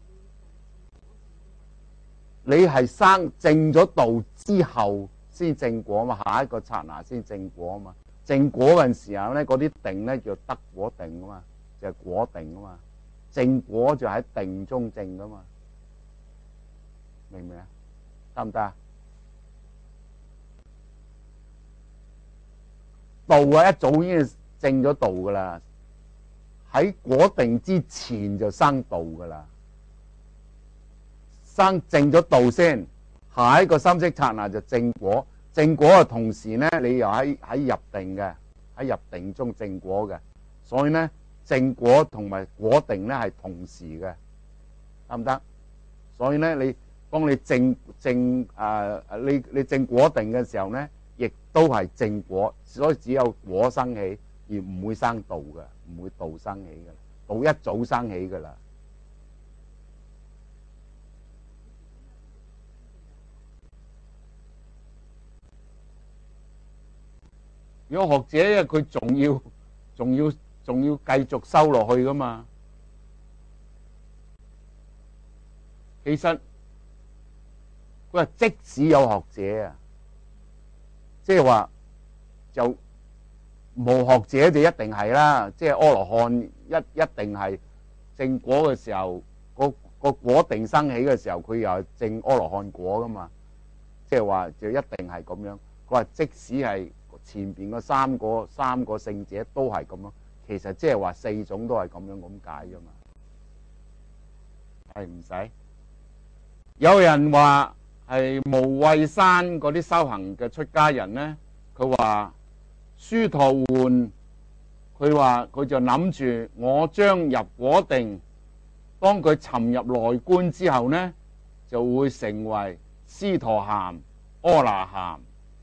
你係生證咗道之後先證果嘛，下一個剎那先證果啊嘛。證果嗰陣時候呢，嗰啲定呢叫得果定啊嘛，就係果定啊嘛。證果就喺定中證噶嘛，明唔明啊？得唔得啊？道啊，一早已經證咗道噶啦，喺果定之前就生道噶啦，生證咗道先，下一個心識剎那就證果。證果嘅同時呢，你又喺喺入定嘅，喺入定中證果嘅，所以呢，證果同埋果定呢係同時嘅，得唔得？所以呢，你當你證證誒誒你你證果定嘅時候呢，亦都係證果，所以只有果生起，而唔會生道嘅，唔會道生起嘅，道一早生起噶啦。如果學者佢仲要仲要仲要繼續修落去噶嘛？其實佢話即使有學者啊，即係話就冇學者就一定係啦，即係阿羅漢一一定係證果嘅時候，個個果定生起嘅時候，佢又係證阿羅漢果噶嘛？即係話就一定係咁樣。佢話即使係前邊嗰三個三個聖者都係咁樣，其實即係話四種都係咁樣咁解啫嘛，係唔使。有人話係無畏山嗰啲修行嘅出家人呢，佢話須陀洹，佢話佢就諗住我將入果定，當佢沉入內觀之後呢，就會成為斯陀含、阿那含。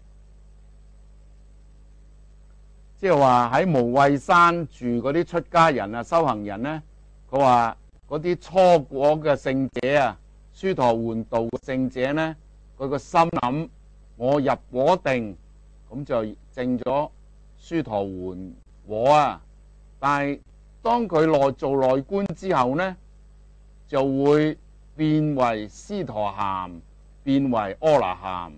即係話喺無畏山住嗰啲出家人啊、修行人呢，佢話嗰啲初果嘅聖者啊、須陀洹道嘅聖者呢，佢個心諗我入果定，咁就證咗須陀洹果啊。但係當佢內做內觀之後呢，就會變為斯陀含，變為阿那含。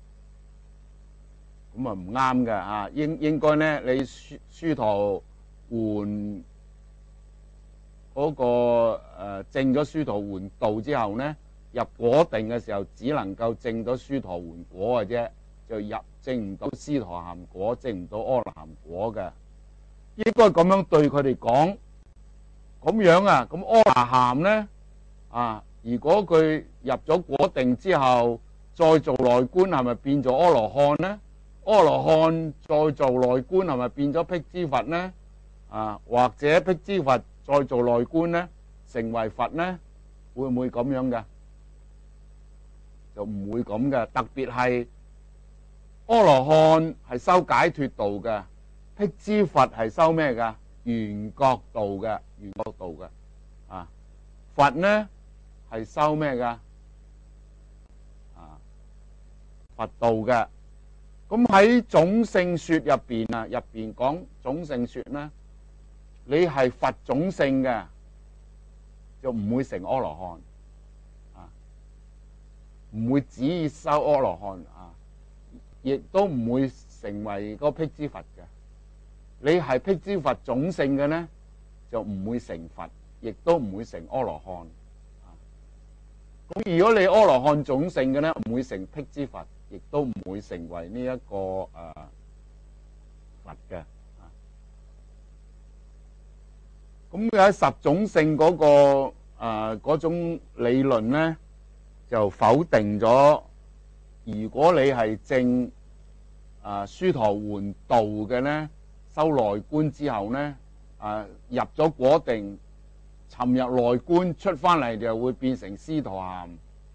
咁啊唔啱嘅啊，應應該咧，你須須陀洹嗰個誒證咗須陀洹道之後咧，入果定嘅時候，只能夠證到須陀洹果嘅啫，就入證唔到斯陀含果，證唔到阿那含果嘅。應該咁樣對佢哋講，咁樣啊，咁阿那含咧啊，如果佢入咗果定之後，再做內觀，係咪變咗阿羅漢咧？阿羅漢再做內觀係咪變咗辟支佛呢？啊，或者辟支佛再做內觀咧，成為佛咧，會唔會咁樣嘅？就唔會咁嘅。特別係阿羅漢係修解脫道嘅，辟支佛係修咩㗎？緣覺道嘅，緣覺道嘅啊。佛咧係修咩㗎？啊，佛道嘅。咁喺種性說入邊啊，入邊講種性說咧，你係佛種性嘅，就唔會成阿羅漢啊，唔會只意修阿羅漢啊，亦都唔會成為嗰辟支佛嘅。你係辟支佛種性嘅咧，就唔會成佛，亦都唔會成阿羅漢啊。咁如果你阿羅漢種性嘅咧，唔會成辟支佛，亦都唔會成為呢、這、一個誒、呃、佛嘅。咁佢喺十種性嗰、那個誒嗰、呃、種理論咧，就否定咗。如果你係證誒須陀洹道嘅咧，修內觀之後咧，誒、呃、入咗果定，沉入內觀出翻嚟就會變成斯陀含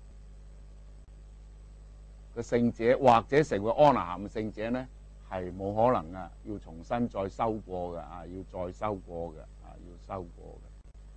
嘅聖者，或者成為阿那含嘅聖者咧，係冇可能噶，要重新再修過嘅啊，要再修過嘅啊，要修過嘅。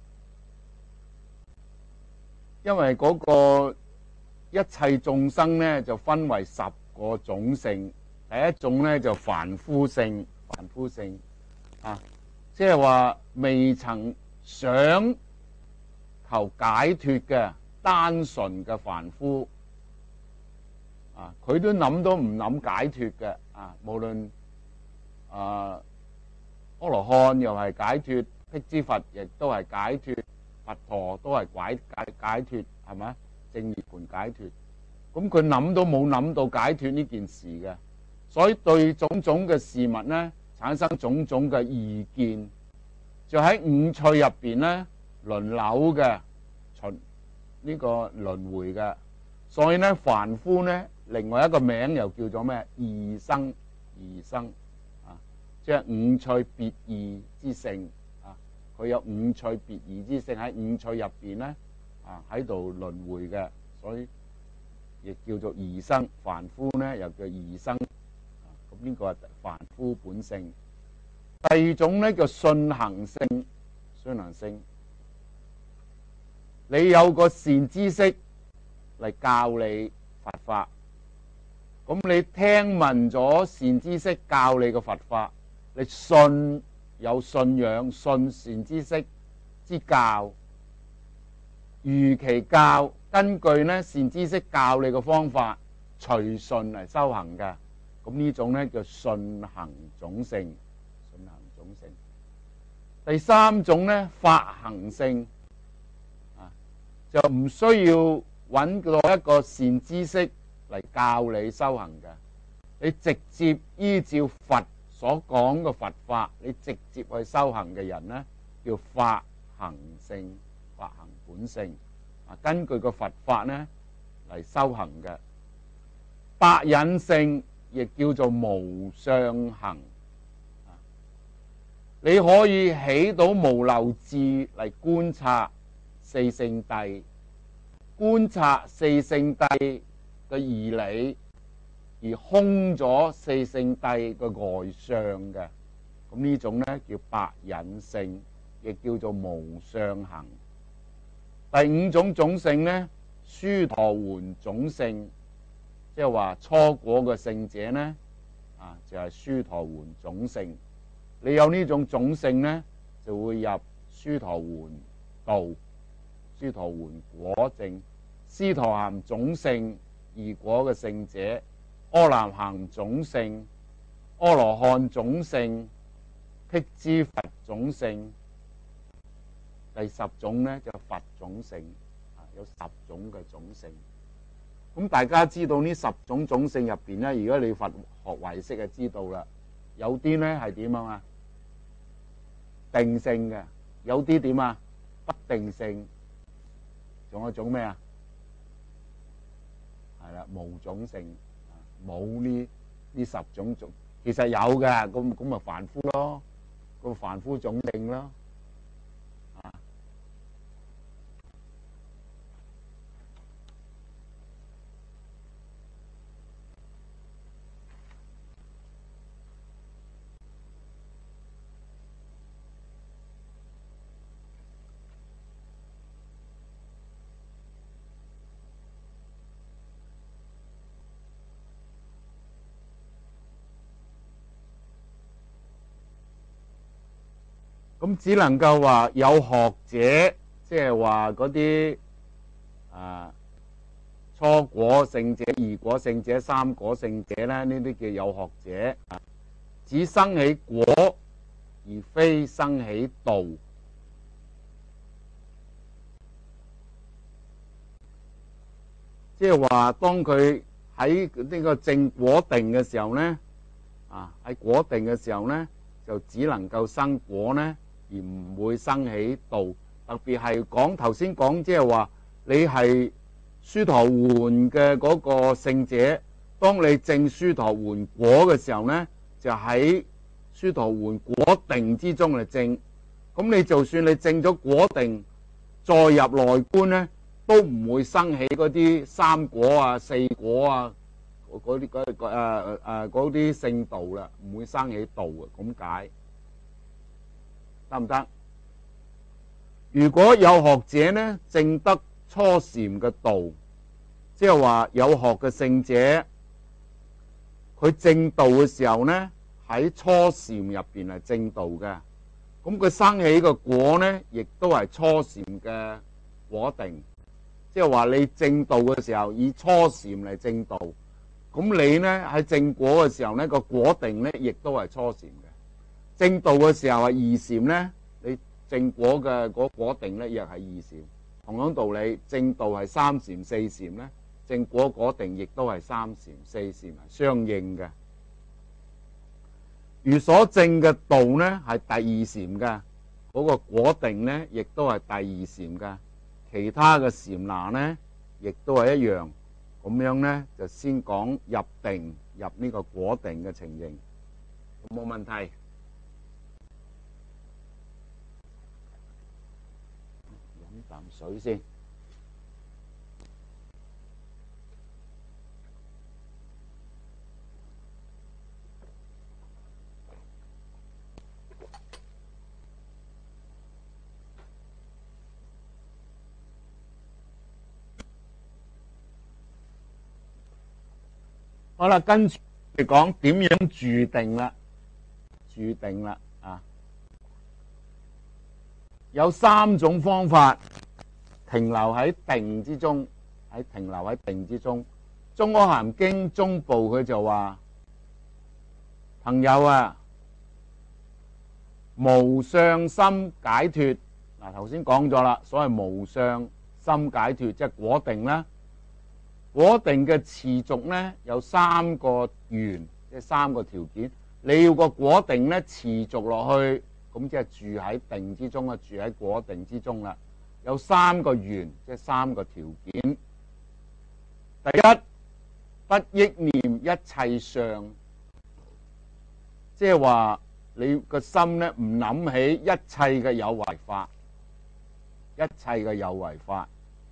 因為嗰個一切眾生咧，就分為十個種性。第一種咧就凡夫性，凡夫性啊，即係話未曾想求解脫嘅單純嘅凡夫。啊！佢都諗都唔諗解脫嘅啊！無論啊阿羅漢又係解脫，辟支佛亦都係解脫，佛陀都係解解解脫，係咪？證涅槃解脫。咁佢諗都冇諗到解脫呢件事嘅，所以對種種嘅事物咧產生種種嘅意見，就喺五趣入邊咧輪流嘅循呢個輪迴嘅。所以咧凡夫咧，另外一個名又叫做咩？異生，異生啊，即係五趣別異之性啊。佢有五趣別異之性喺五趣入邊咧啊，喺度輪迴嘅，所以亦叫做異生。凡夫咧又叫異生啊。咁呢個係凡夫本性。第二種咧叫信行性，信行性，你有個善知識嚟教你佛法，咁你聽聞咗善知識教你嘅佛法，你信，有信仰，信善知識之教，如其教，根據咧善知識教你嘅方法，隨順嚟修行嘅，咁呢種咧叫信行種性，信行種性。第三種咧法行性，啊，就唔需要揾到一個善知識嚟教你修行嘅，你直接依照佛所講嘅佛法，你直接去修行嘅人呢，叫法行性，法行本性啊，根據個佛法呢嚟修行嘅。百隱性亦叫做無相行，你可以起到無漏智嚟觀察四聖諦，觀察四聖諦嘅義理，而空咗四聖諦嘅外相嘅，咁呢種咧叫百隱性，亦叫做無相行。第五種種性咧，須陀洹種性，即係話初果嘅聖者咧，啊就係須陀洹種性。你有呢種種性咧，就會入須陀洹道，須陀洹果證。斯陀含種性二果嘅聖者，阿那含種性，阿羅漢種性，辟支佛種性。第十種咧就佛種性，啊有十種嘅種性。咁大家知道呢十種種性入邊咧，如果你佛學唯識就知道啦，有啲咧係點啊？定性嘅，有啲點啊？不定性，仲有一種咩啊？係啦，無種性，冇呢呢十種種，其實有嘅，咁咁咪凡夫咯，個凡夫種性咯。 咁只能夠話有學者，即係話嗰啲啊初果聖者、二果聖者、三果聖者咧，呢啲叫有學者，只生起果而非生起道。即係話當佢喺呢個正果定嘅時候咧，啊喺果定嘅時候咧，就只能夠生果咧，而唔會生起道。特別係講頭先講，即係話你係須陀洹嘅嗰個聖者，當你證須陀洹果嘅時候咧，就喺須陀洹果定之中嚟證。咁你就算你證咗果定，再入內觀咧，都唔會生起嗰啲三果啊、四果啊嗰啲嗰誒誒誒嗰啲聖道啦，唔會生起道嘅，咁解得唔得？如果有學者呢，證得初禪嘅道，即係話有學嘅聖者，佢證道嘅時候呢，喺初禪入邊係證道嘅，咁佢生起嘅果呢，亦都係初禪嘅果定。即係話你證道嘅時候以初禪嚟證道，咁你呢喺證果嘅時候呢，個果定呢亦都係初禪嘅。證道嘅時候係二禪呢，你證果嘅嗰果定呢亦係二禪。同樣道理，證道係三禪四禪呢，證果果定亦都係三禪四禪，係相應嘅。如所證嘅道呢係第二禪嘅，嗰個果定呢亦都係第二禪嘅。其他嘅禪那呢，亦都係一樣，咁樣呢，就先講入定入呢個果定嘅情形，冇問題。飲啖水先。好啦，跟住講點樣住定啦，住定啦啊！有三種方法停留喺定之中，喺停留喺定之中。中阿含經中部佢就話：朋友啊，無相心解脫。嗱，頭先講咗啦，所謂無相心解脫，即係果定啦。果定嘅持續呢，有三個緣，即係三個條件。你要個果定呢持續落去，咁即係住喺定之中啊，住喺果定之中啦。有三個緣，即係三個條件。第一，不憶念一切相，即係話你個心呢唔諗起一切嘅有為法，一切嘅有為法。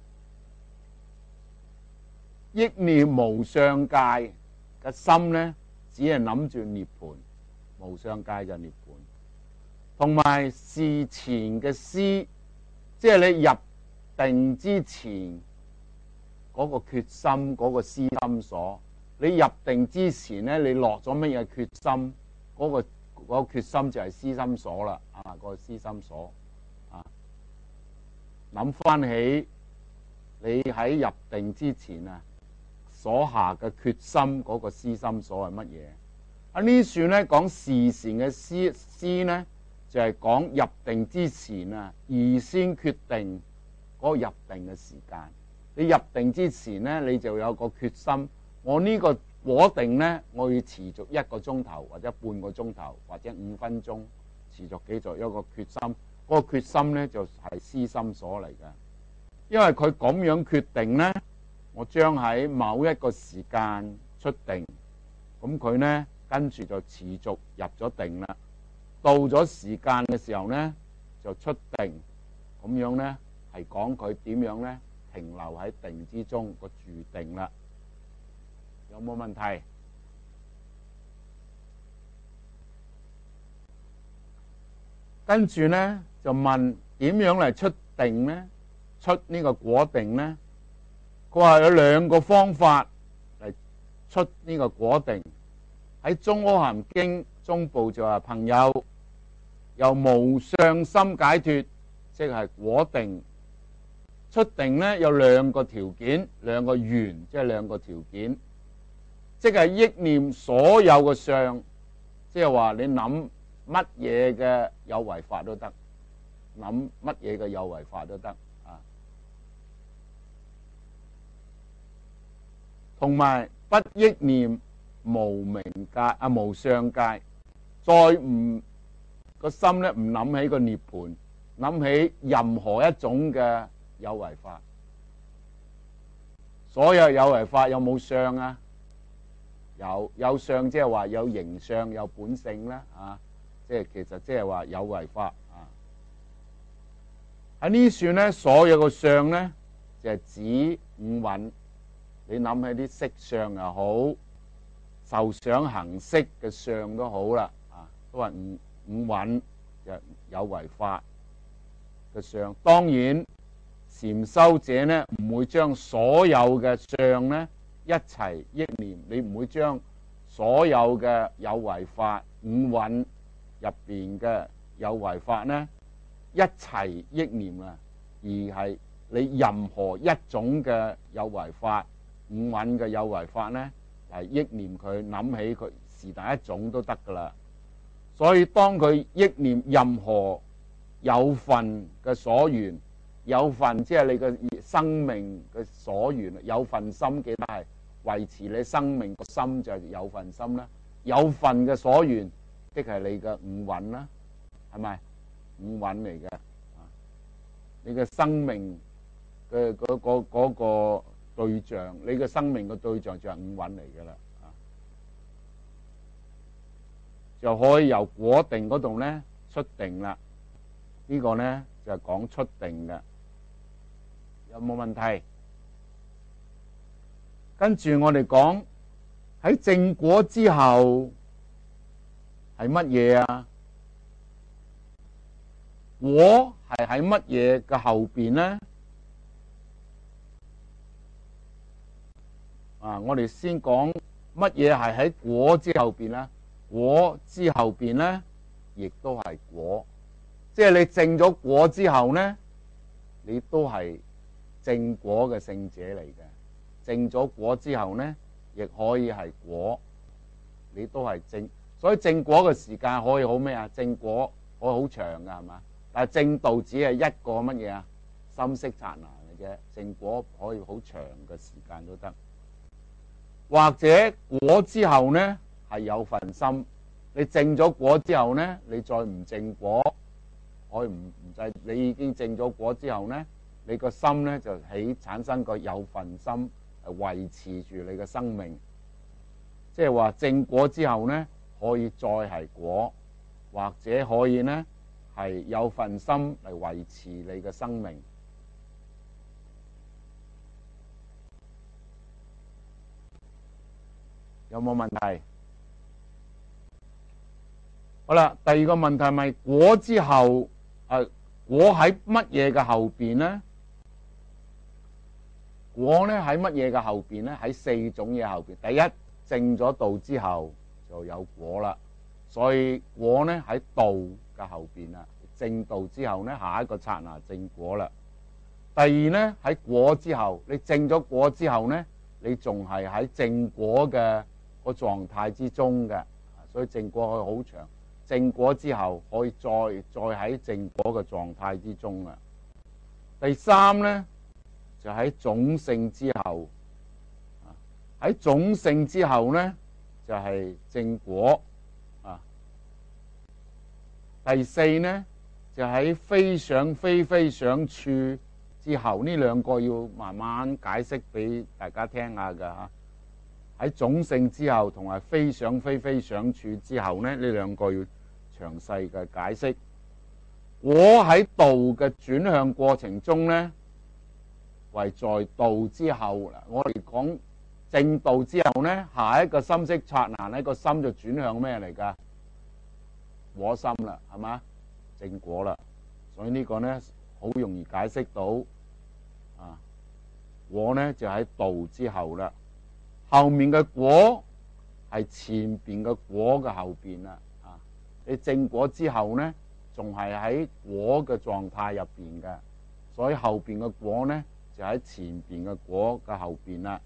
憶念無相界嘅心呢，只係諗住涅槃，無相界就涅槃。同埋事前嘅思，即係你入定之前嗰個決心，嗰個思心所。你入定之前呢，你落咗乜嘢決心，嗰個嗰個決心就係思心所啦。啊，嗰個思心所啊，諗翻起你喺入定之前啊，所下嘅決心嗰個思心所係乜嘢？啊，呢處咧講事前嘅思思呢，就係講入定之前啊，預先決定嗰個入定嘅時間。你入定之前呢，你就有個決心，我呢個果定呢，我要持續一個鐘頭或者半個鐘頭或者五分鐘，持續幾座，有個決心。嗰個決心呢，就係思心所嚟嘅，因為佢咁樣決定呢，我將喺某一個時間出定，咁佢呢跟住就持續入咗定啦。到咗時間嘅時候呢，就出定，咁樣呢係講佢點樣呢停留喺定之中個住定啦。有冇問題？跟住呢就問點樣嚟出定呢？出呢個果定呢？佢話有兩個方法嚟出呢個果定。喺中阿含經中部就話：朋友， 由無相心解脫，即係果定。出定呢有兩個條件，兩個緣，即係兩個條件，即係憶念所有嘅相，即係話你諗乜嘢嘅有為法都得，諗乜嘢嘅有為法都得啊。同埋不憶念無明界啊，無相界，再唔個心咧唔諗起個涅槃，諗起任何一種嘅有為法。所有有為法有冇相啊？有，有相即係話有形相有本性啦，啊，即係其實即係話有為法啊。喺呢處咧，所有嘅相咧就係指五蘊。你諗起啲色相又好，受想行識嘅相都好啦，啊，都係五五蘊就有為法嘅相。當然，禪修者呢唔會將所有嘅相呢一齊憶念，你唔會將所有嘅有為法五蘊入邊嘅有為法呢一齊憶念啊，而係你任何一種嘅有為法，五蘊嘅有為法呢嚟憶念佢，諗起佢是但一種都得噶啦。所以當佢憶念任何有份嘅所緣，有份即係你嘅生命嘅所緣，有份心記得係維持你生命個心就係有份心啦。有份嘅所緣即係你嘅五蘊啦，係咪五蘊嚟嘅？你嘅生命嘅嗰嗰嗰個對象，你嘅生命嘅對象就係五蘊嚟噶啦，就可以由果定嗰度咧出定啦。呢個咧就係講出定嘅，有冇問題？跟住我哋講喺正果之後係乜嘢啊？果係喺乜嘢嘅後邊咧？啊，我哋先講乜嘢係喺果之後邊咧？果之後邊咧，亦都係果，即係你證咗果之後咧，你都係證果嘅聖者嚟嘅。證咗果之後咧，亦可以係果，你都係證。所以證果嘅時間可以好咩啊？證果可以好長噶，係嘛？但係證道只係一個乜嘢啊？心識剎那嘅啫。證果可以好長嘅時間都得。或者果之後呢係有份心，你證咗果之後呢，你再唔證果，可以唔唔制。你已經證咗果之後呢，你個心呢就起產生個有份心，維持住你嘅生命。即係話證果之後呢，可以再係果，或者可以呢係有份心嚟維持你嘅生命。有冇問題？好啦，第二個問題係咪果之後，誒，果喺乜嘢嘅後邊呢？果咧喺乜嘢嘅後邊呢？喺四種嘢後邊。第一，證咗道之後就有果啦，所以果咧喺道嘅後邊啦。證道之後呢，下一個剎那證果啦。第二呢，喺果之後，你證咗果之後呢，你仲係喺證果嘅個狀態之中嘅，所以證果可以好長。證果之後可以再再喺證果嘅狀態之中啊。第三呢，就喺種性之後，喺種性之後呢，就係證果啊。第四呢，就喺非想非非想處之後，呢兩個要慢慢解釋俾大家聽下㗎吓。喺種性之後同埋非想非非想處之後呢，呢兩個要詳細嘅解釋。果喺道嘅轉向過程中呢，為在道之後啦。我哋講證道之後呢，下一個心識剎那呢，個心就轉向咩嚟㗎？果心啦，係嘛？證果啦。所以呢個呢，好容易解釋到啊。果呢就喺道之後啦。後面嘅果係前邊嘅果嘅後邊啦，啊！你證果之後呢， 仲係喺果嘅狀態入邊嘅，所以後邊嘅果呢就喺前邊嘅果嘅後邊啦。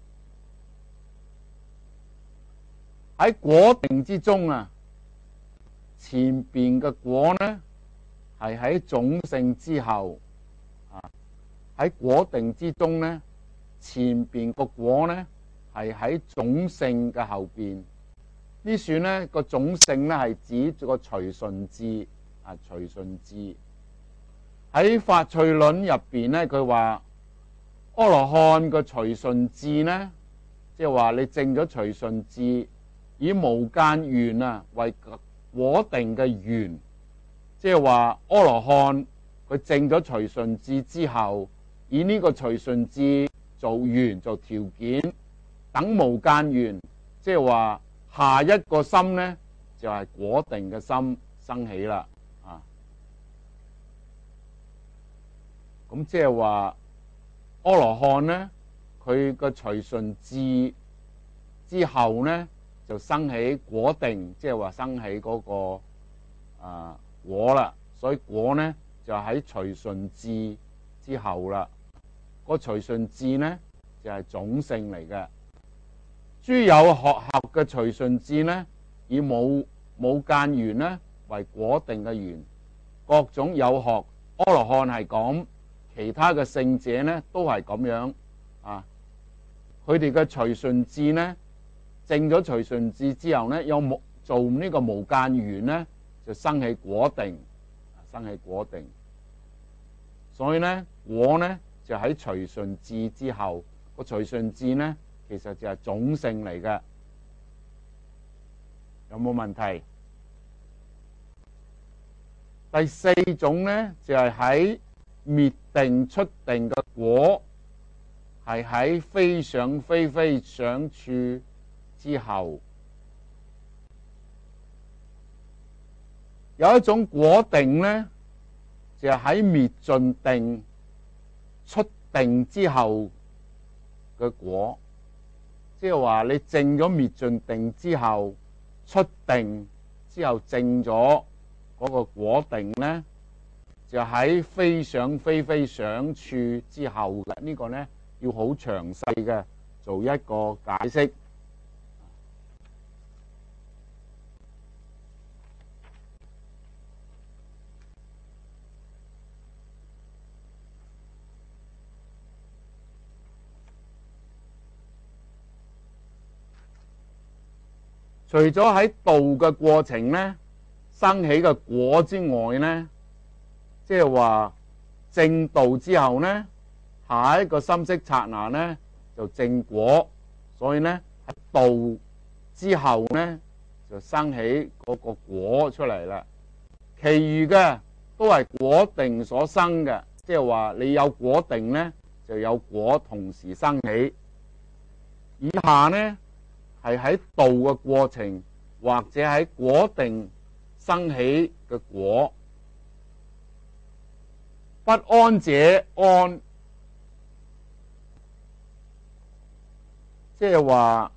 喺果定之中啊，前邊嘅果呢係喺種性之後啊。喺果定之中呢，前邊個果呢係喺種性嘅後邊。呢處呢個種性呢係指個隨順智啊，隨順智。喺發趣論入邊呢，佢話阿羅漢個隨順智呢，即係話你證咗隨順智，以無間緣啊為果定嘅緣，即係話阿羅漢佢證咗隨順智之後，以呢個隨順智做緣做條件，等無間緣，即係話下一個心呢就係、是、果定嘅心生起啦啊！咁即係話阿羅漢呢，佢個隨順智之後呢，就生起果定，即係話生起嗰、那個啊果啦。所以果呢就喺隨順智之後啦。個隨順智呢就係、是、種性嚟嘅。諸有學合嘅隨順智呢，以冇冇間緣呢為果定嘅緣。各種有學阿羅漢係咁，其他嘅聖者呢都係咁樣啊。佢哋嘅隨順智呢，證咗隨順智之後呢，有冇做呢個無間緣呢，就生起果定，生起果定。所以呢，果呢就喺隨順智之後。個隨順智呢，其實就係種性嚟嘅。有冇問題？第四種呢，就係喺滅定出定嘅果，係喺非想非非想處之後。有一種果定呢，就係喺滅盡定出定之後嘅果，即係話你證咗滅盡定之後，出定之後證咗嗰個果定呢，就喺非想非非想處之後嘅。呢、這個呢要好詳細嘅做一個解釋。除咗喺道嘅過程呢，生起嘅果之外呢，即係話證道之後呢，下一個心識剎那呢就證果，所以呢喺道之後呢就生起嗰個果出嚟啦。其餘嘅都係果定所生嘅，即係話你有果定呢，就有果同時生起。以下呢係喺道嘅過程，或者喺果定生起嘅果。不安者安，即係話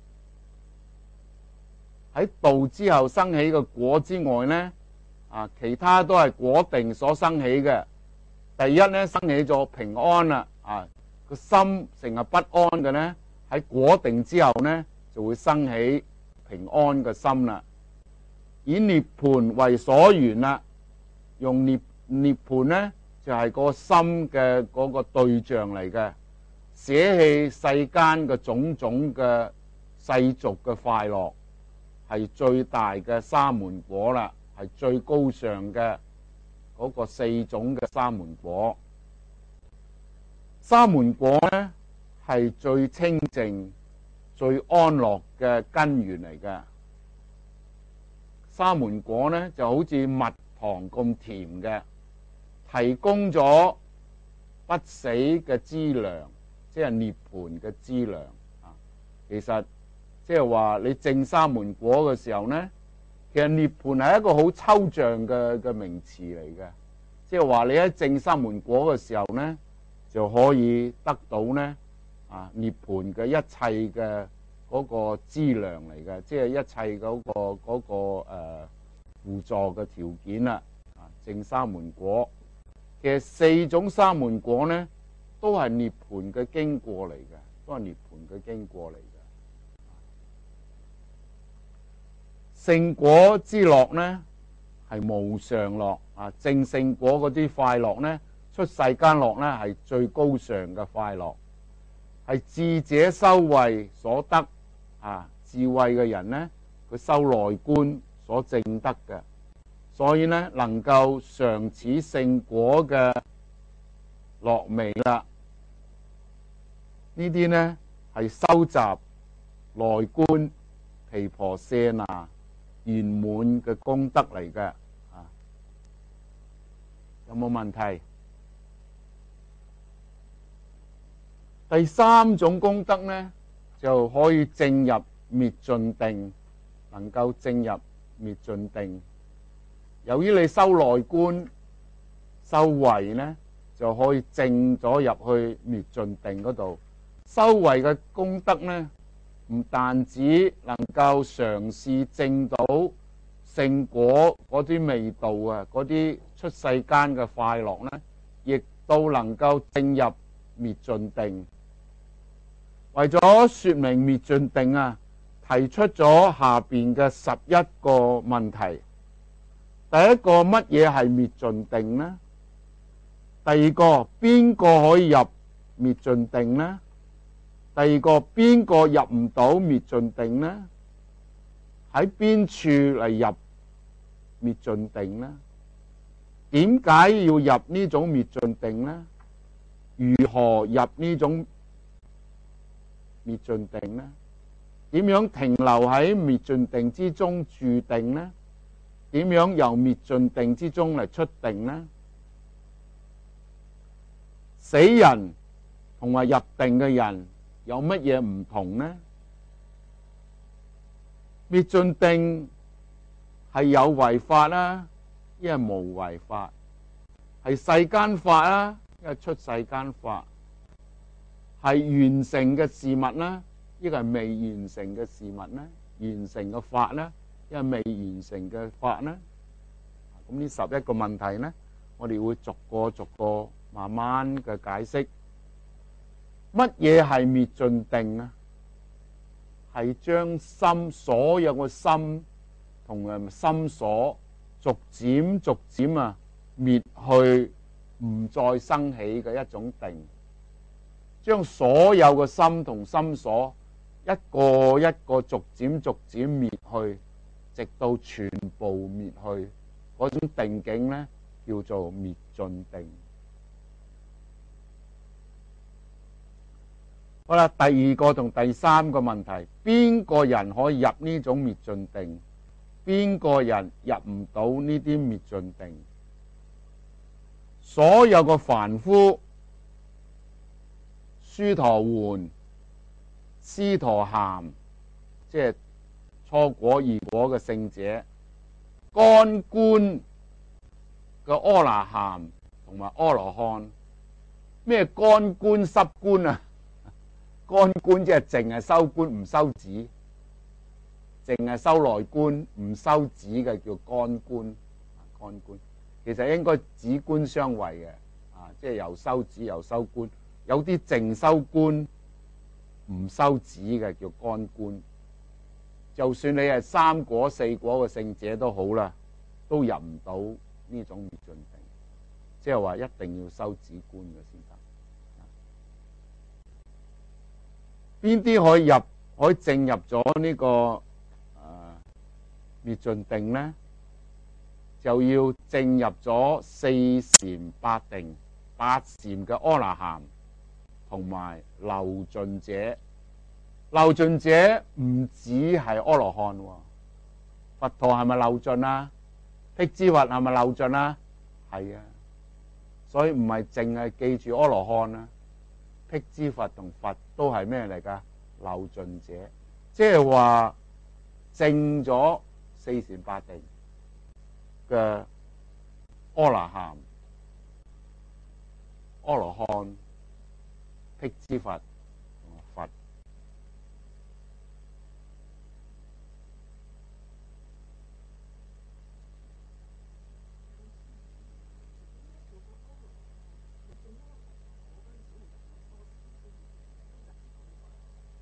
喺道之後生起嘅果之外呢，啊，其他都係果定所生起嘅。第一呢，生起咗平安啦，啊，個心成日不安嘅呢，喺果定之後呢，就會生起平安嘅心啦。以涅槃為所緣啦，用涅涅槃呢就係、是、個心嘅嗰個對象嚟嘅，捨棄世間嘅種種嘅世俗嘅快樂，係最大嘅沙門果啦，係最高尚嘅嗰個四種嘅沙門果。沙門果呢係最清淨、最安樂嘅根源嚟嘅。沙門果呢就好似蜜糖咁甜嘅，提供咗不死嘅資糧，即係涅槃嘅資糧啊。其實即係話你證沙門果嘅時候呢，其實涅槃係一個好抽象嘅嘅名詞嚟嘅，即係話你喺證沙門果嘅時候呢，就可以得到呢啊涅槃嘅一切嘅嗰個資糧嚟嘅，即係一切嗰個嗰個誒輔助嘅條件啦。 證沙門果。其實四種沙門果呢，都係涅槃嘅經過嚟嘅，都係涅槃嘅經過嚟嘅。聖果之樂呢，係無上樂啊！證聖果嗰啲快樂呢，出世間樂呢，係最高尚嘅快樂，係智者修慧所得啊！智慧嘅人呢，佢修內觀所證得嘅，所以呢，能夠嘗此聖果嘅樂味啦。呢啲呢，係收集內觀毗婆舍那圓滿嘅功德嚟嘅。啊，有冇問題？第三種功德呢，就可以證入滅盡定，能夠證入滅盡定。由於你修內觀修慧呢，就可以證咗入去滅盡定嗰度。修慧嘅功德呢，唔但止能夠嘗試證到聖果嗰啲味道啊，嗰啲出世間嘅快樂呢，亦都能夠證入滅盡定。為咗說明滅盡定啊，提出咗下邊嘅十一個問題。第一個，乜嘢係滅盡定呢？第二個，邊個可以入滅盡定呢？第二個，邊個入唔到滅盡定呢？喺邊處嚟入滅盡定呢？點解要入呢種滅盡定呢？如何入呢種滅盡定呢？點樣停留喺滅盡定之中住定呢？點樣由滅盡定之中嚟出定呢？死人同埋入定嘅人有乜嘢唔同呢？滅盡定係有為法啦，亦係無為法；係世間法啦，亦係出世間法；係完成嘅事物啦，亦係未完成嘅事物啦；完成嘅法啦，亦係未完成嘅法啦。咁呢十一個問題呢，我哋會逐個逐個慢慢嘅解釋。乜嘢係滅盡定啊？係將心所有嘅心同誒心所逐漸逐漸啊滅去，唔再生起嘅一種定。將所有嘅心同心所一個一個逐漸逐漸滅去，直到全部滅去，嗰種定境呢，叫做滅盡定。好啦，第二個同第三個問題，邊個人可以入呢種滅盡定？邊個人入唔到呢啲滅盡定？所有嘅凡夫、須陀洹、斯陀含，即係初果、二果嘅聖者，乾觀嘅阿那含同埋阿羅漢，咩乾觀濕觀啊？乾觀即係淨係修觀唔修止，淨係修內觀唔修止嘅叫乾觀。乾觀其實應該止觀相違嘅，啊，即係又修止又修觀。有啲淨修觀唔修止嘅叫乾觀。就算你係三果四果嘅聖者都好啦，都入唔到呢種滅盡定，即係話一定要修止觀嘅先得。邊啲可以入，可以證入咗呢個誒滅盡定呢？就要證入咗四禪八定、八禪嘅阿那含同埋漏盡者。漏盡者唔止係阿羅漢，佛陀係咪漏盡啊？辟支佛係咪漏盡啊？係啊，所以唔係淨係記住阿羅漢啊。辟支佛同佛都係咩嚟㗎？漏盡者，即係話證咗四禪八定嘅阿那含、阿羅漢、辟支佛同佛。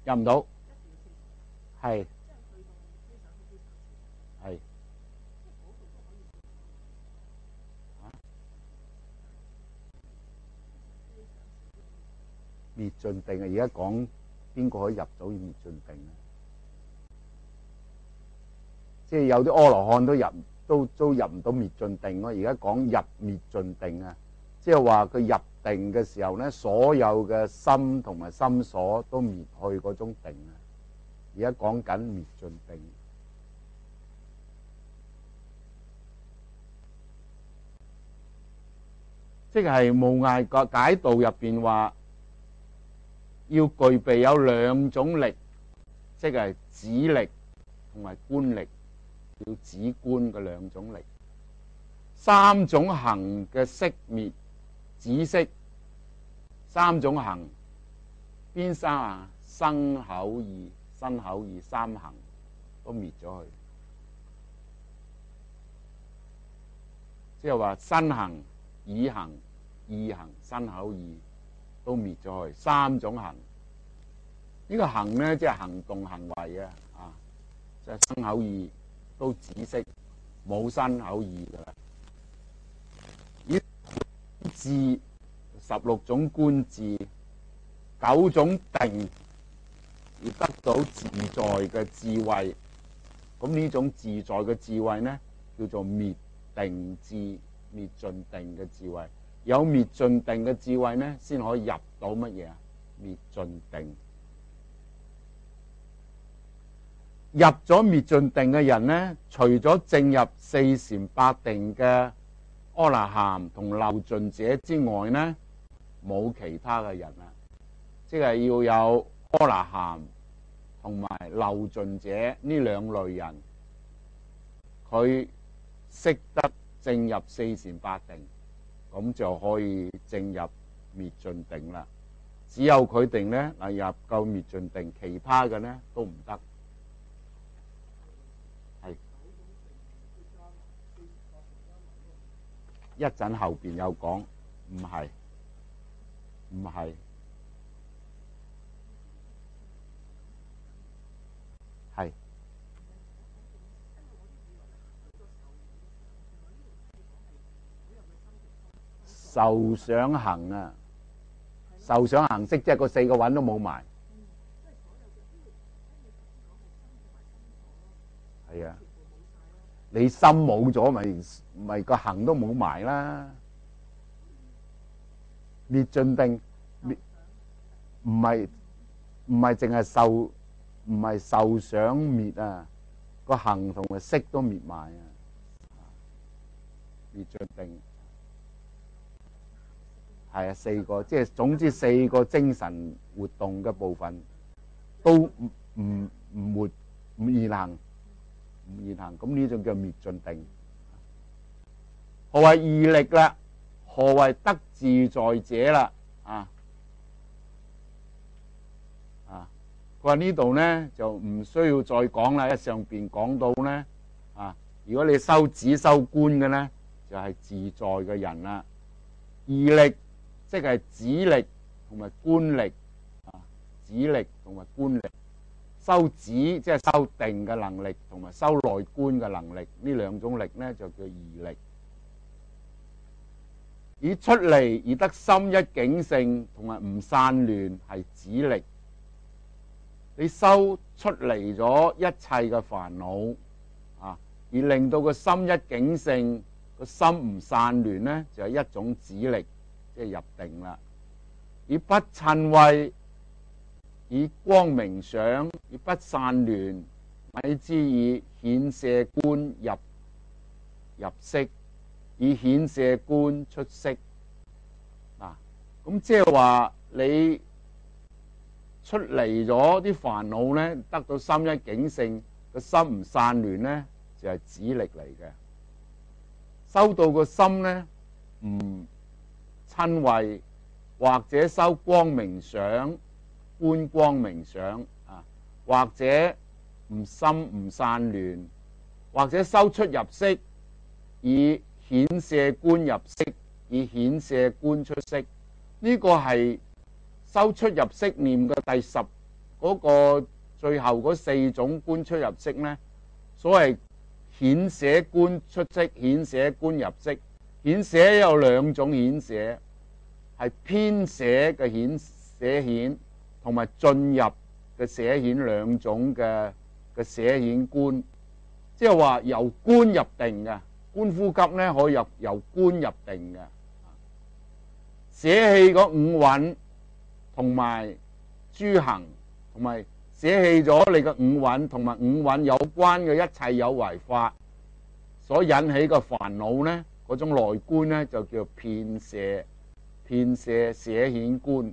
入唔到，係係滅盡定啊！而家講邊個可以入到滅盡定啊？即係有啲阿羅漢都入都都入唔到滅盡定咯。而家講入滅盡定啊，即係話佢入定嘅時候咧，所有嘅心同埋心所都滅去嗰種定啊。而家講緊滅盡定，即係無礙個解道入邊話，要具備有兩種力，即係止力同埋觀力，要止觀嘅兩種力，三種行嘅息滅止息，三種行邊三啊？身口意，身口意三行都滅咗去，即係話身行、意行、意行、身口意都滅咗去，三種行。呢、這個行咧，即係行動行為啊，啊，即係身口意都止息，冇身口意噶啦。以智十六種觀智，九種定，而得到自在嘅智慧。咁呢種自在嘅智慧呢，叫做滅定智，滅盡定嘅智慧。有滅盡定嘅智慧呢，先可以入到乜嘢啊？滅盡定。入咗滅盡定嘅人呢，除咗正入四禪八定嘅阿那含同漏盡者之外呢，冇其他嘅人啦。即係要有阿那含同埋漏盡者呢兩類人，佢識得正入四禪八定，咁就可以正入滅盡定啦。只有佢哋呢能入夠滅盡定，其他嘅呢都唔得。係一陣後邊有講，唔係唔係係受想行啊！受想行識，即係個四個蘊都冇埋。係啊，你心冇咗，咪咪個行都冇埋啦。滅盡定，唔係唔係淨係受，唔係受想滅啊，個行同埋識都滅埋啊。滅盡定係啊，四個，即係總之四個精神活動嘅部分都唔唔唔活唔現行，唔現行，咁呢種叫滅盡定。何謂義力啦？何謂得自在者啦？啊啊！佢話呢度咧就唔需要再講啦，喺上邊講到咧啊，如果你修止修觀嘅咧，就係自在嘅人啦。義力即係止力同埋觀力啊，止力同埋觀力，修止即係修定嘅能力，同埋修內觀嘅能力，呢兩種力咧就叫義力。以出離而得心一境性同埋唔散亂係止力。你修出離咗一切嘅煩惱啊，而令到個心一境性，個心唔散亂咧，就係一種止力，即係入定啦。以不瞋恚，以光明想，以不散亂，乃至以顯射觀入入息，以顯射觀出息。嗱，咁即係話你出離咗啲煩惱咧，得到心一境性，個心唔散亂咧，就係止力嚟嘅。修到個心咧唔瞋恚，或者修光明想，觀光明想啊，或者唔心唔散亂，或者修出入息，以顯射觀入息，以顯射觀出息。呢、這個係修出入息念嘅第十嗰個最後嗰四種官出入息呢，所謂顯寫官出息、顯寫官入息。顯寫有兩種顯寫，係編寫嘅顯寫顯，同埋進入嘅寫顯兩種嘅嘅寫顯官，即係話由官入定嘅官夫級呢，可以由由官入定嘅。捨棄嗰五蘊同埋諸行，同埋捨棄咗你嘅五蘊同埋五蘊有關嘅一切有為法所引起嘅煩惱呢，嗰種內觀呢，就叫遍捨，遍捨捨顯觀。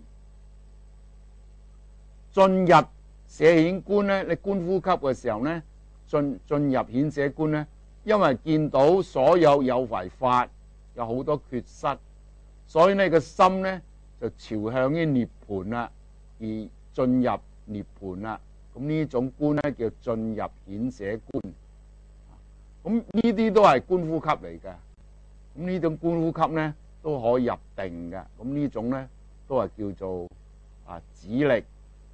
進入捨顯觀呢，你官夫級嘅時候呢，進進入顯捨觀呢，因為見到所有有為法有好多缺失，所以呢個心呢就朝向於涅槃啦，而進入涅槃啦。咁呢種觀呢叫進入顯捨觀。咁呢啲都係官夫級嚟嘅。咁呢種官夫級呢都可以入定嘅。咁呢種呢都係叫做啊止力，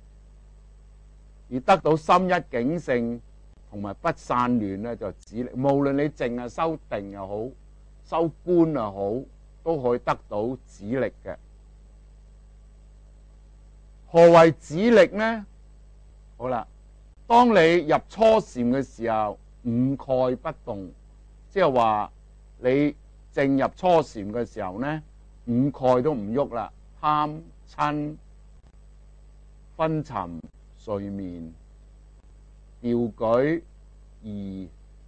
而得到心一境性同埋不散亂呢，就止力。無論你淨係修定又好，修觀又好，都可以得到止力嘅。何謂止力呢？好啦，當你入初禪嘅時候，五蓋不動，即係話你正入初禪嘅時候呢，五蓋都唔喐啦，貪嗔昏沉睡眠掉舉疑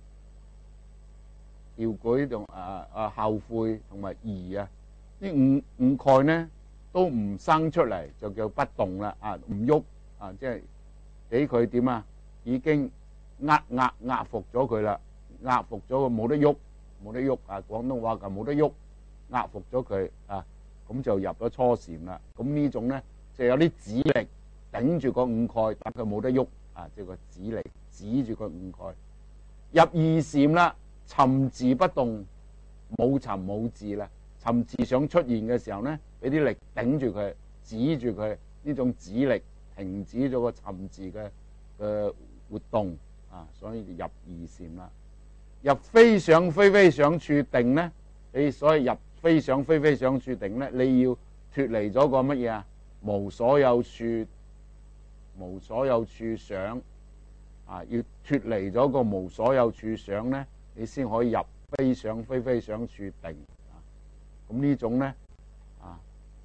掉舉同啊啊後悔同埋疑啊，呢五五蓋呢都唔生出嚟，就叫不動啦，啊唔喐啊，即係俾佢點啊，已經壓壓壓服咗佢啦，壓服咗佢冇得喐，冇得喐啊！廣東話就冇得喐，壓服咗佢啊，咁就入咗初禪啦。咁呢種咧就有啲止力頂住個五蓋，但佢冇得喐啊，即係個止力止住個五蓋。入二禪啦，沉字不動，冇沉冇字啦。沉字想出現嘅時候咧，俾啲力頂住佢，止住佢，呢種止力停止咗個沉字嘅嘅活動啊，所以就入二禪啦。入非想非非想處定呢，你所以入非想非非想處定呢，你要脫離咗個乜嘢啊？無所有處，無所有處想啊，要脫離咗個無所有處想呢，你先可以入非想非非想處定啊。咁呢種呢啊，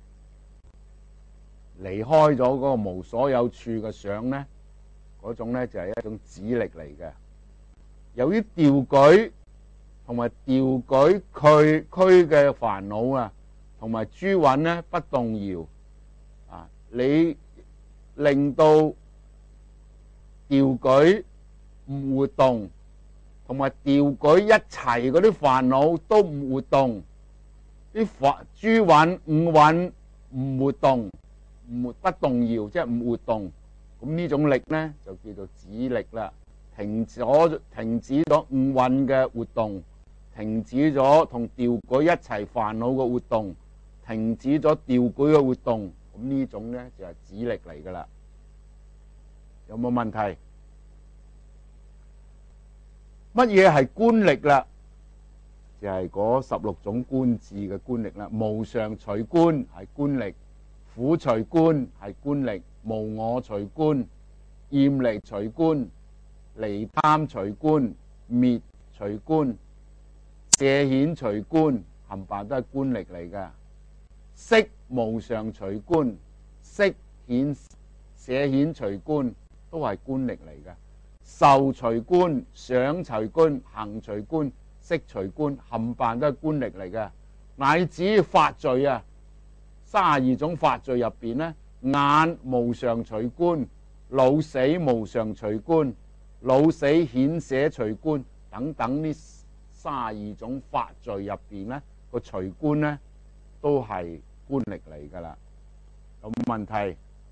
離開咗嗰個無所有處嘅想呢，嗰種呢就係一種止力嚟嘅。由於掉舉同埋掉舉區區嘅煩惱啊，同埋諸蘊呢不動搖啊，你令到掉舉唔活動，同埋掉舉一齊嗰啲煩惱都唔活動，啲煩諸蘊五蘊唔活動，唔不動搖，即係唔活動。咁呢種力呢就叫做止力啦。停咗停止咗五蘊嘅活動，停止咗同掉舉一齊煩惱嘅活動，停止咗掉舉嘅活動，咁呢種呢就係止力嚟噶啦。有冇問題？乜嘢係觀力啦？就係嗰十六種觀智嘅觀力啦。無常隨觀係觀力，苦隨觀係觀力，無我隨觀，厭離隨觀，離貪隨觀，滅隨觀，捨顯隨觀，冚唪唥都係觀力嚟㗎。識無常隨觀，識顯捨顯隨觀，都係觀力嚟㗎。受隨觀，想隨觀，行隨觀，識隨觀，冚唪唥都係觀力嚟㗎。乃至法罪啊，三十二種法罪入邊呢，眼無常隨觀，老死無常隨觀，老死顯捨隨觀等等呢三十二種法罪入邊呢，個隨觀呢都係觀力嚟噶啦。有冇問題？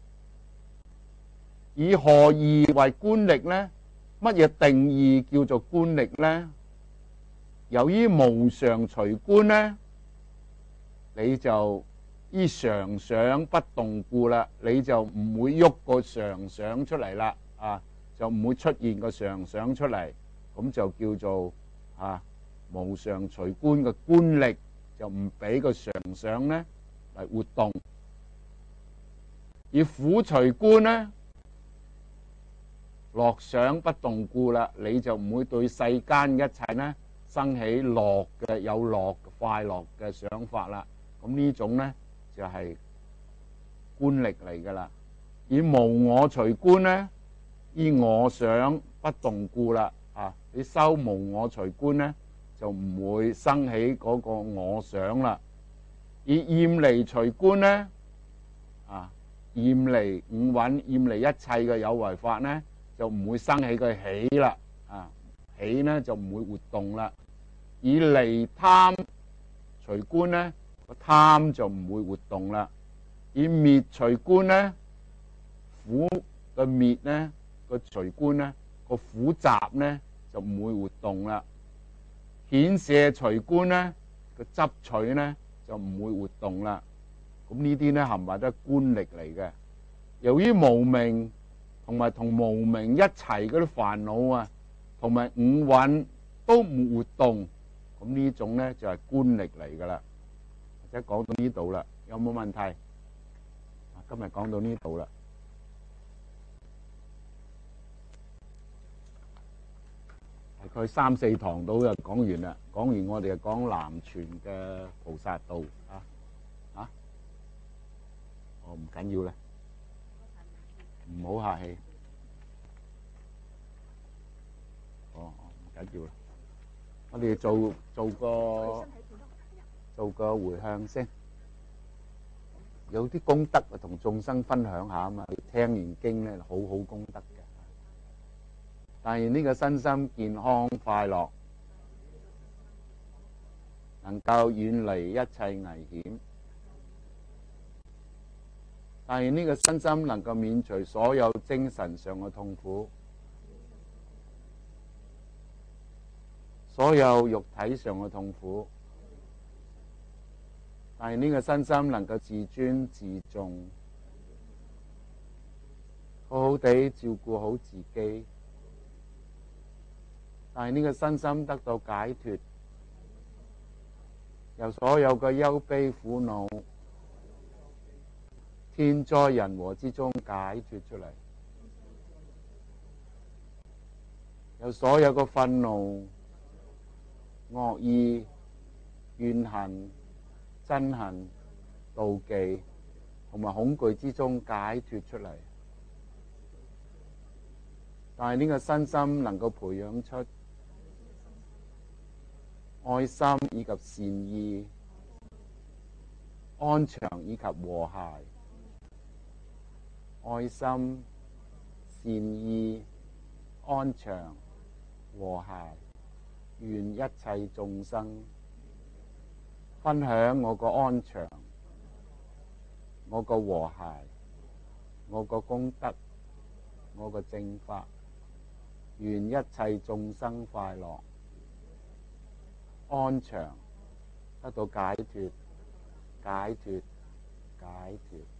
以何義為觀力呢？乜嘢定義叫做觀力呢？由於無常隨觀呢，你就一依常想不動故啦，你就唔會喐個常想出嚟啦，啊，就唔會出現個常想出嚟，咁就叫做啊無常隨觀嘅觀力，就唔俾個常想咧嚟活動。而苦隨觀咧，樂想不動故啦，你就唔會對世間一切咧生起樂嘅有樂快樂嘅想法啦。咁呢種咧就係觀力嚟噶啦。而無我隨觀咧，依我想不動故啦，啊，你修無我隨觀咧，就唔會生起嗰個我想啦。而厭離隨觀咧，啊，厭離五蘊，厭離一切嘅有為法咧，就唔會生起個喜啦，啊，喜咧就唔會活動啦。而離貪隨觀咧，個貪就唔會活動啦。而滅隨觀咧，苦嘅滅咧個隨觀咧個苦集咧就唔會活動啦。顯射隨觀咧個執取咧就唔會活動啦。咁呢啲咧冚唪唥都係觀力嚟嘅。由於無明同埋同無明一齊嗰啲煩惱啊，同埋五蘊都唔活動，咁呢種咧就係觀力嚟噶啦。或者講到呢度啦，有冇問題？今日講到呢度啦，大概三四堂到就講完啦。講完我哋就講南傳嘅菩薩道啊啊，哦唔緊要啦，唔好客氣。哦唔緊要啦，我哋做做個做個回向先。有啲功德啊，同眾生分享下啊嘛。聽完經咧，好好功德嘅。但願呢個身心健康快樂，能夠遠離一切危險。但願呢個身心能夠免除所有精神上嘅痛苦，所有肉體上嘅痛苦。但係呢個身心能夠自尊自重，好好地照顧好自己。但係呢個身心得到解脫，由所有嘅憂悲苦惱、天災人禍之中解脫出嚟，由所有嘅憤怒、惡意、怨恨、憎恨、妒忌同埋恐懼之中解脫出嚟。但係呢個身心能夠培養出愛心以及善意、安詳以及和諧。愛心、善意、安詳、和諧，願一切眾生分享我個安詳、我個和諧、我個功德、我個正法，願一切眾生快樂、安詳，得到解脫、解脫、解脫。